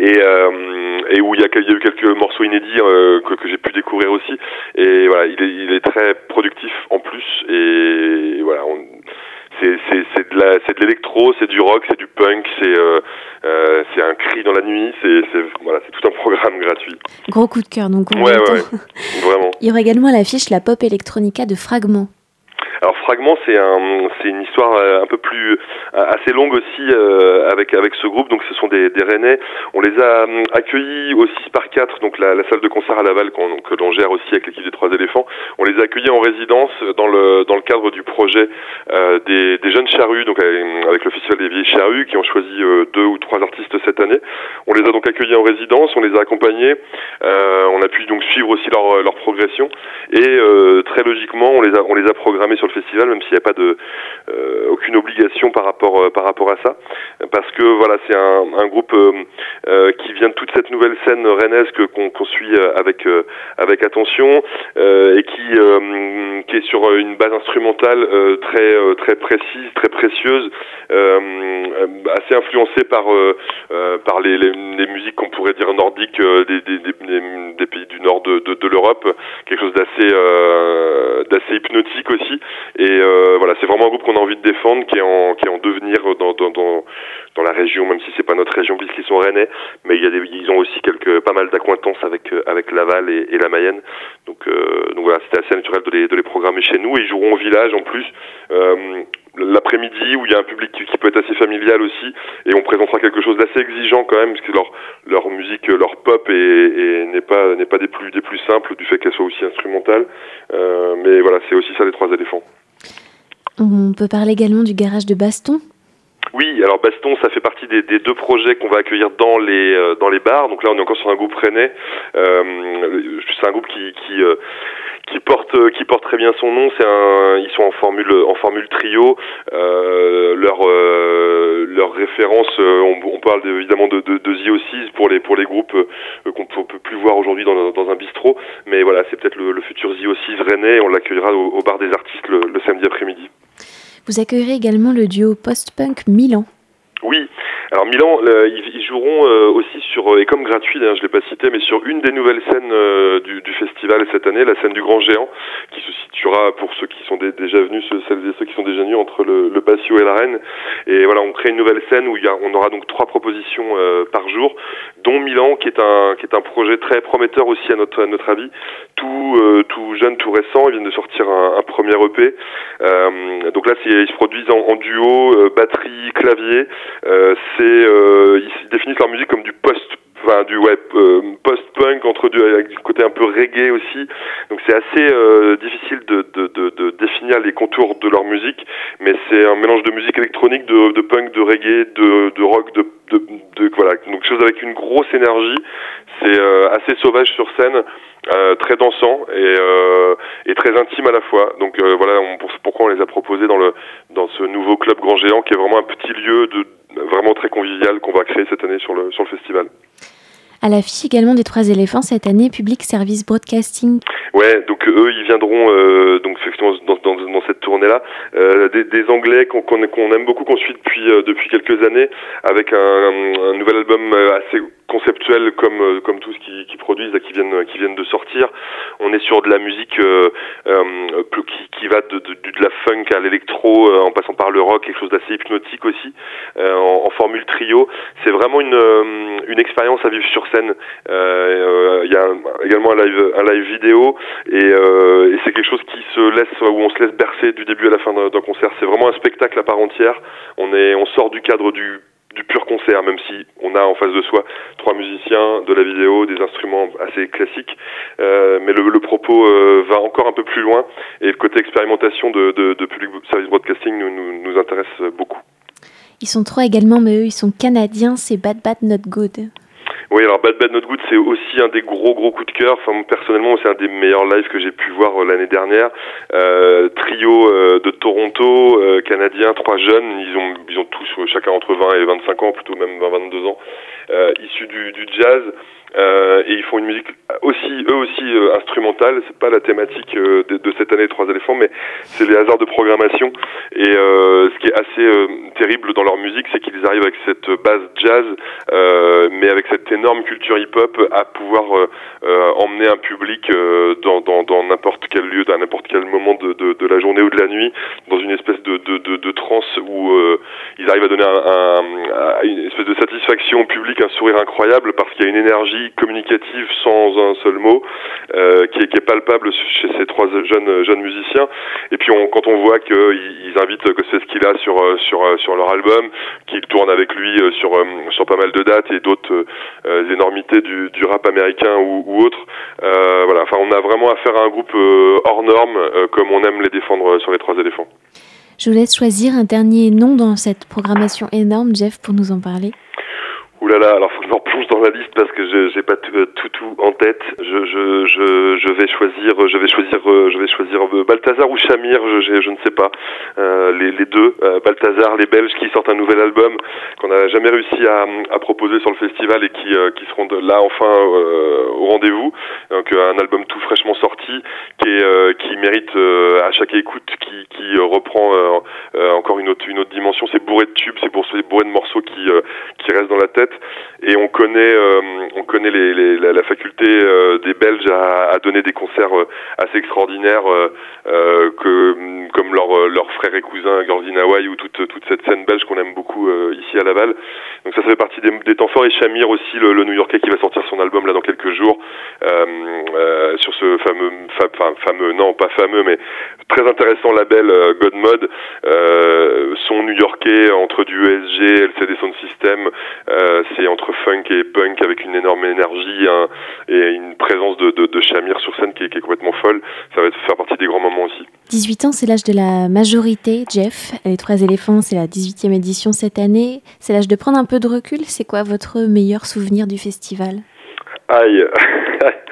et où il y a eu quelques morceaux inédits que j'ai pu découvrir aussi, et voilà, il est très productif en plus, et voilà, c'est de l'électro, c'est du rock, c'est du punk, c'est un cri dans la nuit, c'est tout un programme Gratuit. Gros coup de cœur, donc on ouais, vraiment. Il y aura également à l'affiche la pop electronica de Fragment. Alors Fragment, c'est une histoire un peu plus assez longue aussi avec ce groupe. Donc ce sont des Rennais. On les a accueillis au 6x4, donc la salle de concert à Laval que l'on gère aussi avec l'équipe des 3 éléphants. On les a accueillis en résidence dans le cadre du projet des jeunes charrues, donc avec le festival des vieilles charrues, qui ont choisi 2 ou 3 artistes cette année. On les a donc accueillis en résidence, on les a accompagnés, on a pu donc suivre aussi leur progression, et très logiquement on les a programmés sur le festival, même s'il n'y a pas aucune obligation par rapport à ça, parce que voilà, c'est un groupe qui vient de toute cette nouvelle scène rennaise qu'on suit avec attention, et qui est sur une base instrumentale très précise, très précieuse, assez influencée par les musiques qu'on pourrait dire nordiques des pays du nord de l'Europe, quelque chose d'assez hypnotique aussi. Et voilà, c'est vraiment un groupe qu'on a envie de défendre, qui est en devenir dans la région, même si c'est pas notre région puisqu'ils sont rennais, mais ils ont aussi pas mal d'accointances avec Laval et la Mayenne. Donc voilà, c'était assez naturel de les programmer chez nous, et ils joueront au village en plus l'après-midi, où il y a un public qui peut être assez familial aussi, et on présentera quelque chose d'assez exigeant quand même, parce que leur musique, leur pop n'est pas des plus simples, du fait qu'elle soit aussi instrumentale, mais voilà, c'est aussi ça les 3 éléphants. On peut parler également du garage de Baston. Oui, alors Baston, ça fait partie des 2 projets qu'on va accueillir dans les bars. Donc là, on est encore sur un groupe rennais. C'est un groupe qui qui porte très bien son nom. Ils sont en formule trio. Leur référence, on parle évidemment de The O6 pour les groupes qu'on peut plus voir aujourd'hui dans un bistrot, mais voilà, c'est peut-être le futur The O6 rennais. On l'accueillera au bar des artistes le samedi après-midi. Vous accueillerez également le duo post-punk Milan. Oui, alors Milan, ils joueront aussi sur, et comme gratuit d'ailleurs je l'ai pas cité, mais sur une des nouvelles scènes du festival cette année, la scène du Grand Géant, qui se situera, pour ceux qui sont déjà venus, celles et ceux qui sont déjà venus, entre le Batio et l'Arène. Et voilà, on crée une nouvelle scène où on aura donc 3 propositions par jour, dont Milan, qui est un projet très prometteur aussi à notre avis, tout jeune, tout récent. Ils viennent de sortir un premier EP. Donc là, ils se produisent en duo, batterie, clavier. Ils définissent leur musique comme du post-punk avec du côté un peu reggae aussi. Donc c'est assez difficile de définir les contours de leur musique, mais c'est un mélange de musique électronique, de punk, de reggae, de rock, voilà. Donc quelque chose avec une grosse énergie. C'est assez sauvage sur scène, très dansant et très intime à la fois. Donc voilà, pourquoi on les a proposés dans ce nouveau club Grand Géant, qui est vraiment un petit lieu vraiment très convivial qu'on va créer cette année sur le festival. À l'affiche également des 3 éléphants cette année, Public Service Broadcasting. Ouais, donc eux ils viendront donc effectivement dans cette tournée-là, des Anglais qu'on aime beaucoup, qu'on suit depuis quelques années, avec un nouvel album assez conceptuel comme tout ce qu'ils produisent là, qui viennent de sortir. On est sur de la musique qui va de la funk à l'électro, en passant par le rock, quelque chose d'assez hypnotique aussi, en formule trio. C'est vraiment une expérience à vivre sur scène. Il y a également un live vidéo et c'est quelque chose où on se laisse bercer du début à la fin d'un concert. C'est vraiment un spectacle à part entière. On sort du cadre du pur concert, même si on a en face de soi 3 musiciens, de la vidéo, des instruments assez classiques, mais le propos va encore un peu plus loin, et le côté expérimentation de Public Service Broadcasting nous intéresse beaucoup. Ils sont 3 également, mais eux ils sont canadiens, c'est Bad Bad Not Good. Oui, alors Bad Bad Not Good, c'est aussi un des gros coups de cœur. Enfin, personnellement, c'est un des meilleurs lives que j'ai pu voir l'année dernière. Trio de Toronto, canadien, 3 jeunes. Ils ont tous, chacun entre 20 et 25 ans, plutôt même 22 ans, issus du jazz. Et ils font une musique eux aussi instrumentale. C'est pas la thématique de cette année 3 éléphants, mais c'est les hasards de programmation. Et ce qui est assez terrible dans leur musique, c'est qu'ils arrivent avec cette base jazz, mais avec cette énorme culture hip-hop, à pouvoir emmener un public dans n'importe quel lieu, à n'importe quel moment de la journée ou de la nuit, dans une espèce de transe où ils arrivent à donner une espèce de satisfaction au public, un sourire incroyable, parce qu'il y a une énergie communicative sans un seul mot qui est palpable chez ces 3 jeunes musiciens. Et puis quand on voit qu'ils invitent C'est ce qu'il a sur leur album, qu'ils tournent avec lui sur pas mal de dates et d'autres énormités du rap américain ou autre, voilà. Enfin, on a vraiment affaire à un groupe hors norme, comme on aime les défendre sur les 3 éléphants. Je vous laisse choisir un dernier nom dans cette programmation énorme, Jeff, pour nous en parler. Ouh là là, alors faut que je me replonge dans la liste parce que j'ai pas tout en tête. Je vais choisir Balthazar ou Shamir, je ne sais pas. Les deux, Balthazar, les Belges, qui sortent un nouvel album qu'on n'a jamais réussi à proposer sur le festival et qui seront là enfin au rendez-vous. Donc un album tout fraîchement sorti qui mérite à chaque écoute, qui reprend encore une autre dimension. C'est bourré de tubes, c'est bourré de morceaux qui restent dans la tête. Et on connaît la faculté des Belges à donner des concerts assez extraordinaires, comme leurs frères et cousins Gordine Hawaii, ou toute cette scène belge qu'on aime beaucoup ici à Laval. Donc ça fait partie des temps forts. Et Shamir aussi, le New-Yorkais, qui va sortir son album là dans quelques jours, sur ce fameux, non pas fameux, mais très intéressant label God Mode, son New-Yorkais entre du ESG, LCD Sound System. C'est entre funk et punk, avec une énorme énergie et une présence de Shamir sur scène qui est complètement folle. Ça va faire partie des grands moments aussi. 18 ans, c'est l'âge de la majorité, Jeff. Les 3 éléphants, c'est la 18e édition cette année. C'est l'âge de prendre un peu de recul. C'est quoi votre meilleur souvenir du festival ?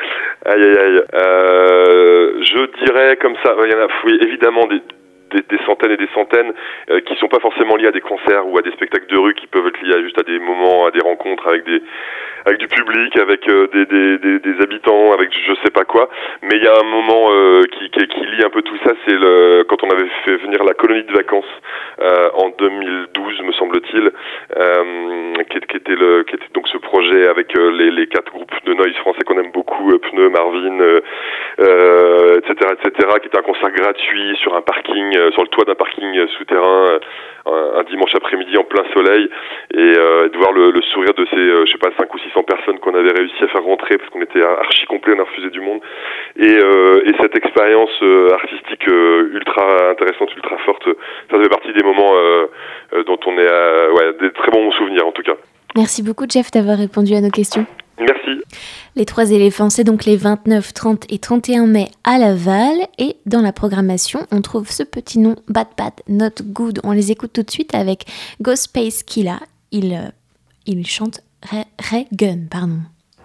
Aïe. Je dirais comme ça, il y en a évidemment des centaines et des centaines qui sont pas forcément liés à des concerts ou à des spectacles de rue, qui peuvent être liés juste à des moments, à des rencontres avec du public, avec des habitants, avec je sais pas quoi. Mais il y a un moment qui lie un peu tout ça, c'est quand on avait fait venir la colonie de vacances en 2012, me semble-t-il, qui était donc ce projet avec les 4 groupes de noise français qu'on aime beaucoup, Pneu, Marvin, etc., qui était un concert gratuit sur un parking, sur le toit d'un parking souterrain, un dimanche après-midi en plein soleil, et de voir le sourire de ces 5 ou 600 personnes qu'on avait réussi à faire rentrer, parce qu'on était archi complet, on a refusé du monde, et cette expérience artistique ultra intéressante, ultra forte, ça fait partie des moments dont on est des très bons souvenirs en tout cas. Merci beaucoup Jeff d'avoir répondu à nos questions. Merci. Les 3 éléphants, c'est donc les 29, 30 et 31 mai à Laval. Et dans la programmation, on trouve ce petit nom, Bad Bad Not Good. On les écoute tout de suite avec Ghostface Killah. Il chante Ray Gun, pardon.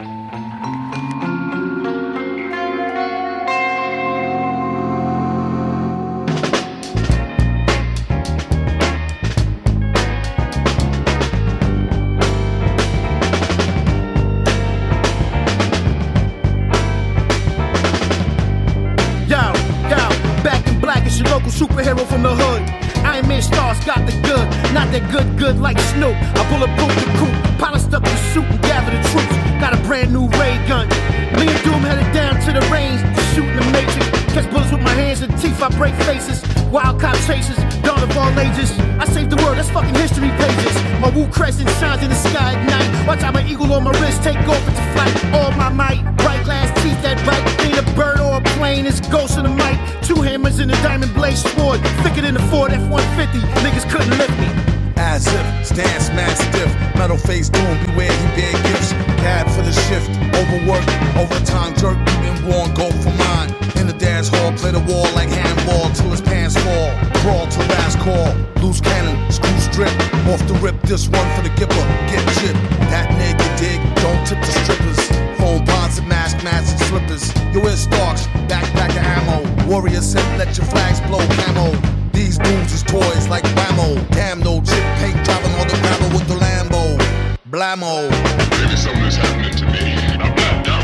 Your local superhero from the hood. Iron Man stars got the good, not that good like Snoop. I bulletproof the coupe, polished up the suit and gather the troops. Got a brand new ray gun. Me and Doom headed down to the range to shoot in the matrix. Catch bullets with my hands and teeth, I break faces. Wild cop chases, dawn of all ages. I saved the world, that's fucking history pages. My Wu crescent shines in the sky at night. Watch out, my eagle on my wrist, take off into flight. All my might, bright glass teeth that bite. Ain't a bird or a plane, it's ghost in the mic. 2 hammers in a diamond blade sword, thicker than the Ford F-150. Niggas couldn't lift me. As if, stance mad stiff. Metal face doom, beware he bear gifts. Cab for the shift, overwork, overtime jerk. You been worn, go for mine. In the dance hall, play the wall like handball till his pants fall. Brawl to last call, loose cannon, screw strip. Off the rip, this one for the gipper. Get chipped, that nigga dig, don't tip the strippers. Phone bonds and mask, mats and slippers. Yo, it's Starks, backpack of ammo. Warrior said let your flags blow camo. These booms is toys like Whammo. Damn, no chip paint driving on the gravel with the Lambo. Blammo. Maybe something is happening to me. I'm blacked out.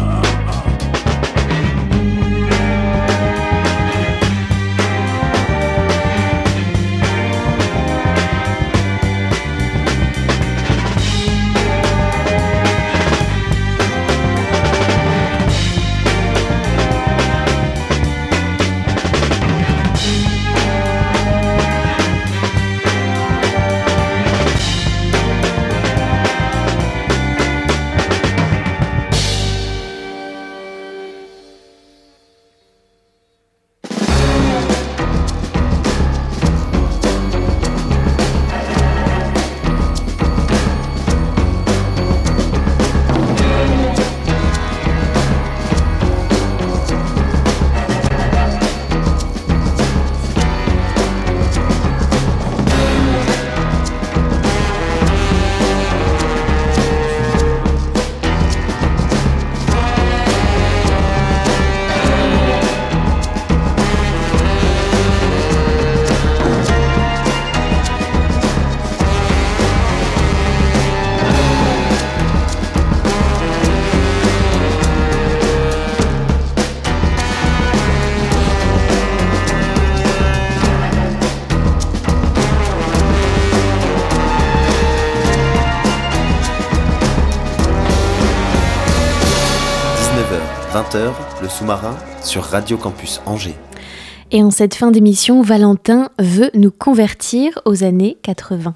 Le sous-marin sur Radio Campus Angers. Et en cette fin d'émission, Valentin veut nous convertir aux années 80.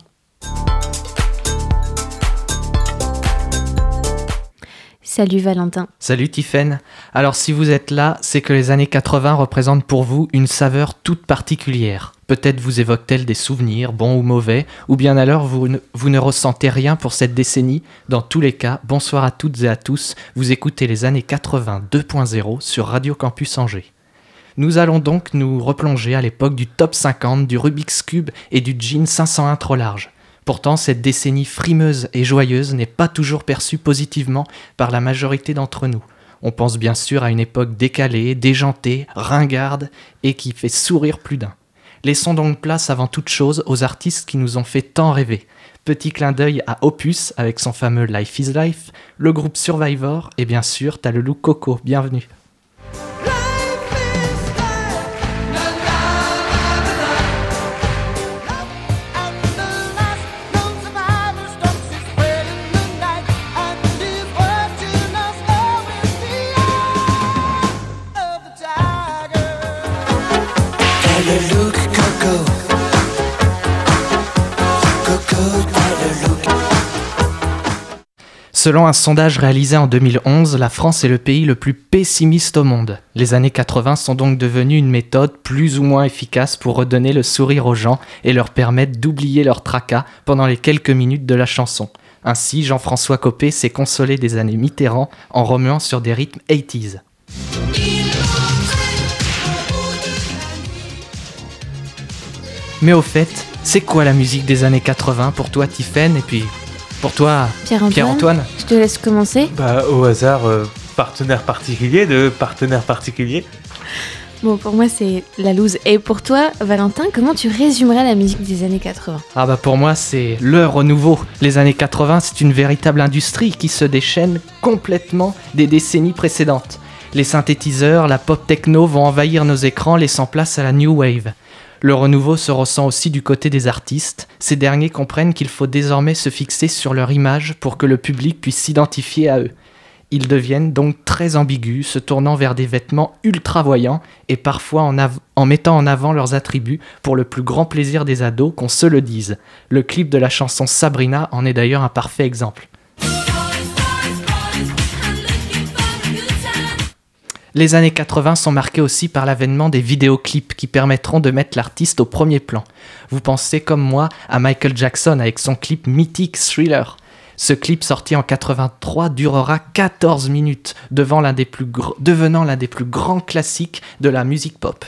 Salut Valentin. Salut Tiffaine. Alors si vous êtes là, c'est que les années 80 représentent pour vous une saveur toute particulière. Peut-être vous évoquent-elles des souvenirs, bons ou mauvais, ou bien alors vous ne ressentez rien pour cette décennie. Dans tous les cas, bonsoir à toutes et à tous. Vous écoutez les années 80 2.0 sur Radio Campus Angers. Nous allons donc nous replonger à l'époque du top 50, du Rubik's Cube et du jean 501 trop large. Pourtant, cette décennie frimeuse et joyeuse n'est pas toujours perçue positivement par la majorité d'entre nous. On pense bien sûr à une époque décalée, déjantée, ringarde et qui fait sourire plus d'un. Laissons donc place avant toute chose aux artistes qui nous ont fait tant rêver. Petit clin d'œil à Opus avec son fameux Life is Life, le groupe Survivor et bien sûr t'as le loup Coco, bienvenue. Selon un sondage réalisé en 2011, la France est le pays le plus pessimiste au monde. Les années 80 sont donc devenues une méthode plus ou moins efficace pour redonner le sourire aux gens et leur permettre d'oublier leur tracas pendant les quelques minutes de la chanson. Ainsi, Jean-François Copé s'est consolé des années Mitterrand en remuant sur des rythmes 80s. Mais au fait, c'est quoi la musique des années 80 pour toi, Tiffaine, et puis pour toi, Pierre-Antoine? Je te laisse commencer. Au hasard, partenaire particulier de partenaire particulier. Bon, pour moi, c'est la loose. Et pour toi, Valentin, comment tu résumerais la musique des années 80 ? Pour moi, c'est le renouveau. Les années 80, c'est une véritable industrie qui se déchaîne complètement des décennies précédentes. Les synthétiseurs, la pop techno vont envahir nos écrans, laissant place à la new wave. Le renouveau se ressent aussi du côté des artistes. Ces derniers comprennent qu'il faut désormais se fixer sur leur image pour que le public puisse s'identifier à eux. Ils deviennent donc très ambigus, se tournant vers des vêtements ultra voyants et parfois en mettant en avant leurs attributs pour le plus grand plaisir des ados, qu'on se le dise. Le clip de la chanson Sabrina en est d'ailleurs un parfait exemple. Les années 80 sont marquées aussi par l'avènement des vidéoclips qui permettront de mettre l'artiste au premier plan. Vous pensez comme moi à Michael Jackson avec son clip mythique Thriller. Ce clip sorti en 83 durera 14 minutes, devenant l'un des plus grands classiques de la musique pop.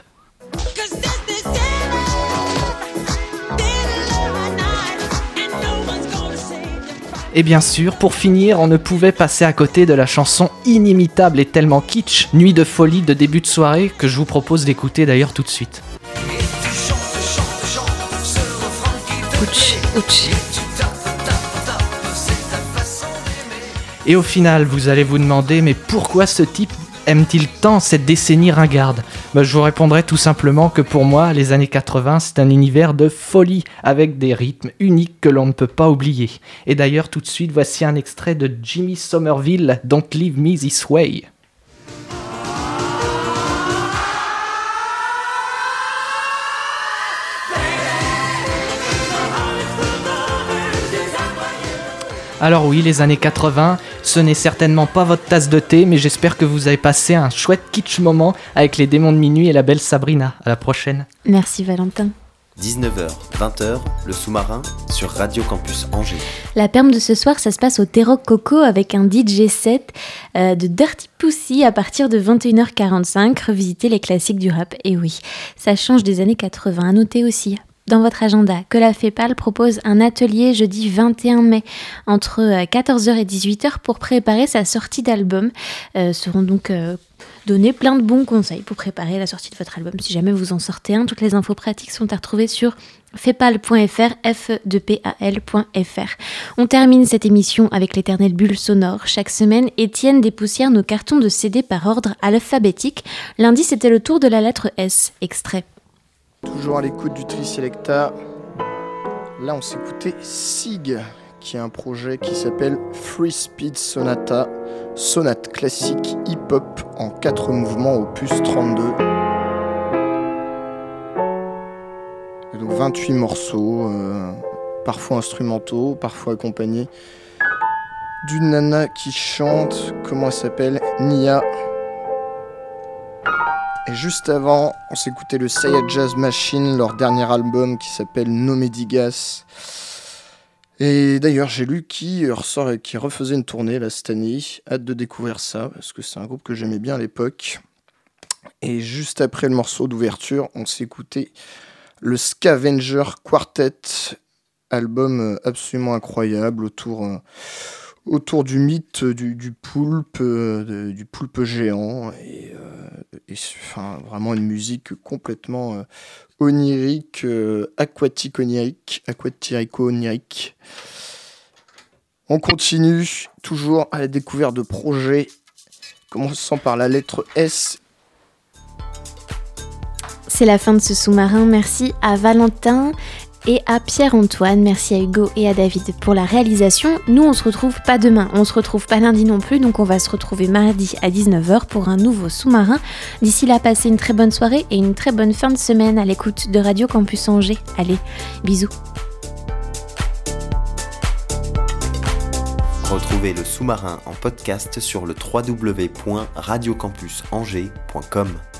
Et bien sûr, pour finir, on ne pouvait passer à côté de la chanson inimitable et tellement kitsch, Nuit de folie de début de soirée, que je vous propose d'écouter d'ailleurs tout de suite. Ouch, ouch. Et au final, vous allez vous demander, mais pourquoi ce type aime-t-il tant cette décennie ringarde ? Je vous répondrai tout simplement que pour moi, les années 80, c'est un univers de folie, avec des rythmes uniques que l'on ne peut pas oublier. Et d'ailleurs, tout de suite, voici un extrait de Jimmy Somerville, Don't Leave Me This Way. Alors oui, les années 80, ce n'est certainement pas votre tasse de thé, mais j'espère que vous avez passé un chouette kitsch moment avec les démons de minuit et la belle Sabrina. À la prochaine. Merci Valentin. 19h, 20h, le sous-marin sur Radio Campus Angers. La perme de ce soir, ça se passe au T-Rock Coco avec un DJ set de Dirty Pussy à partir de 21h45. Revisiter les classiques du rap. Et oui, ça change des années 80. À noter aussi dans votre agenda que la FEPAL propose un atelier jeudi 21 mai entre 14h et 18h pour préparer sa sortie d'album. Seront donc donnés plein de bons conseils pour préparer la sortie de votre album si jamais vous en sortez un. Toutes les infos pratiques sont à retrouver sur fepal.fr, f2pal.fr. On termine cette émission avec l'éternelle bulle sonore. Chaque semaine, Étienne dépoussière nos cartons de CD par ordre alphabétique. Lundi, c'était le tour de la lettre S. Extrait. Toujours à l'écoute du Tri-Selecta. Là, on s'écoutait SIG, qui est un projet qui s'appelle Free Speed Sonata, sonate classique hip-hop en 4 mouvements opus 32. Et donc 28 morceaux, parfois instrumentaux, parfois accompagnés d'une nana qui chante, comment elle s'appelle ? Nia. Et juste avant, on s'écoutait le Saya Jazz Machine, leur dernier album qui s'appelle No Medigas. Et d'ailleurs, j'ai lu qui refaisait une tournée là, cette année. Hâte de découvrir ça, parce que c'est un groupe que j'aimais bien à l'époque. Et juste après le morceau d'ouverture, on s'écoutait le Scavenger Quartet, album absolument incroyable autour autour du mythe du poulpe géant et enfin vraiment une musique complètement onirique, aquatirico-onirique. On continue toujours à la découverte de projets, commençant par la lettre S. C'est la fin de ce sous-marin. Merci à Valentin et à Pierre-Antoine. Merci à Hugo et à David pour la réalisation. Nous, on se retrouve pas demain, on se retrouve pas lundi non plus, donc on va se retrouver mardi à 19h pour un nouveau sous-marin. D'ici là, passez une très bonne soirée et une très bonne fin de semaine à l'écoute de Radio Campus Angers. Allez, bisous. Retrouvez le sous-marin en podcast sur le www.radiocampusangers.com.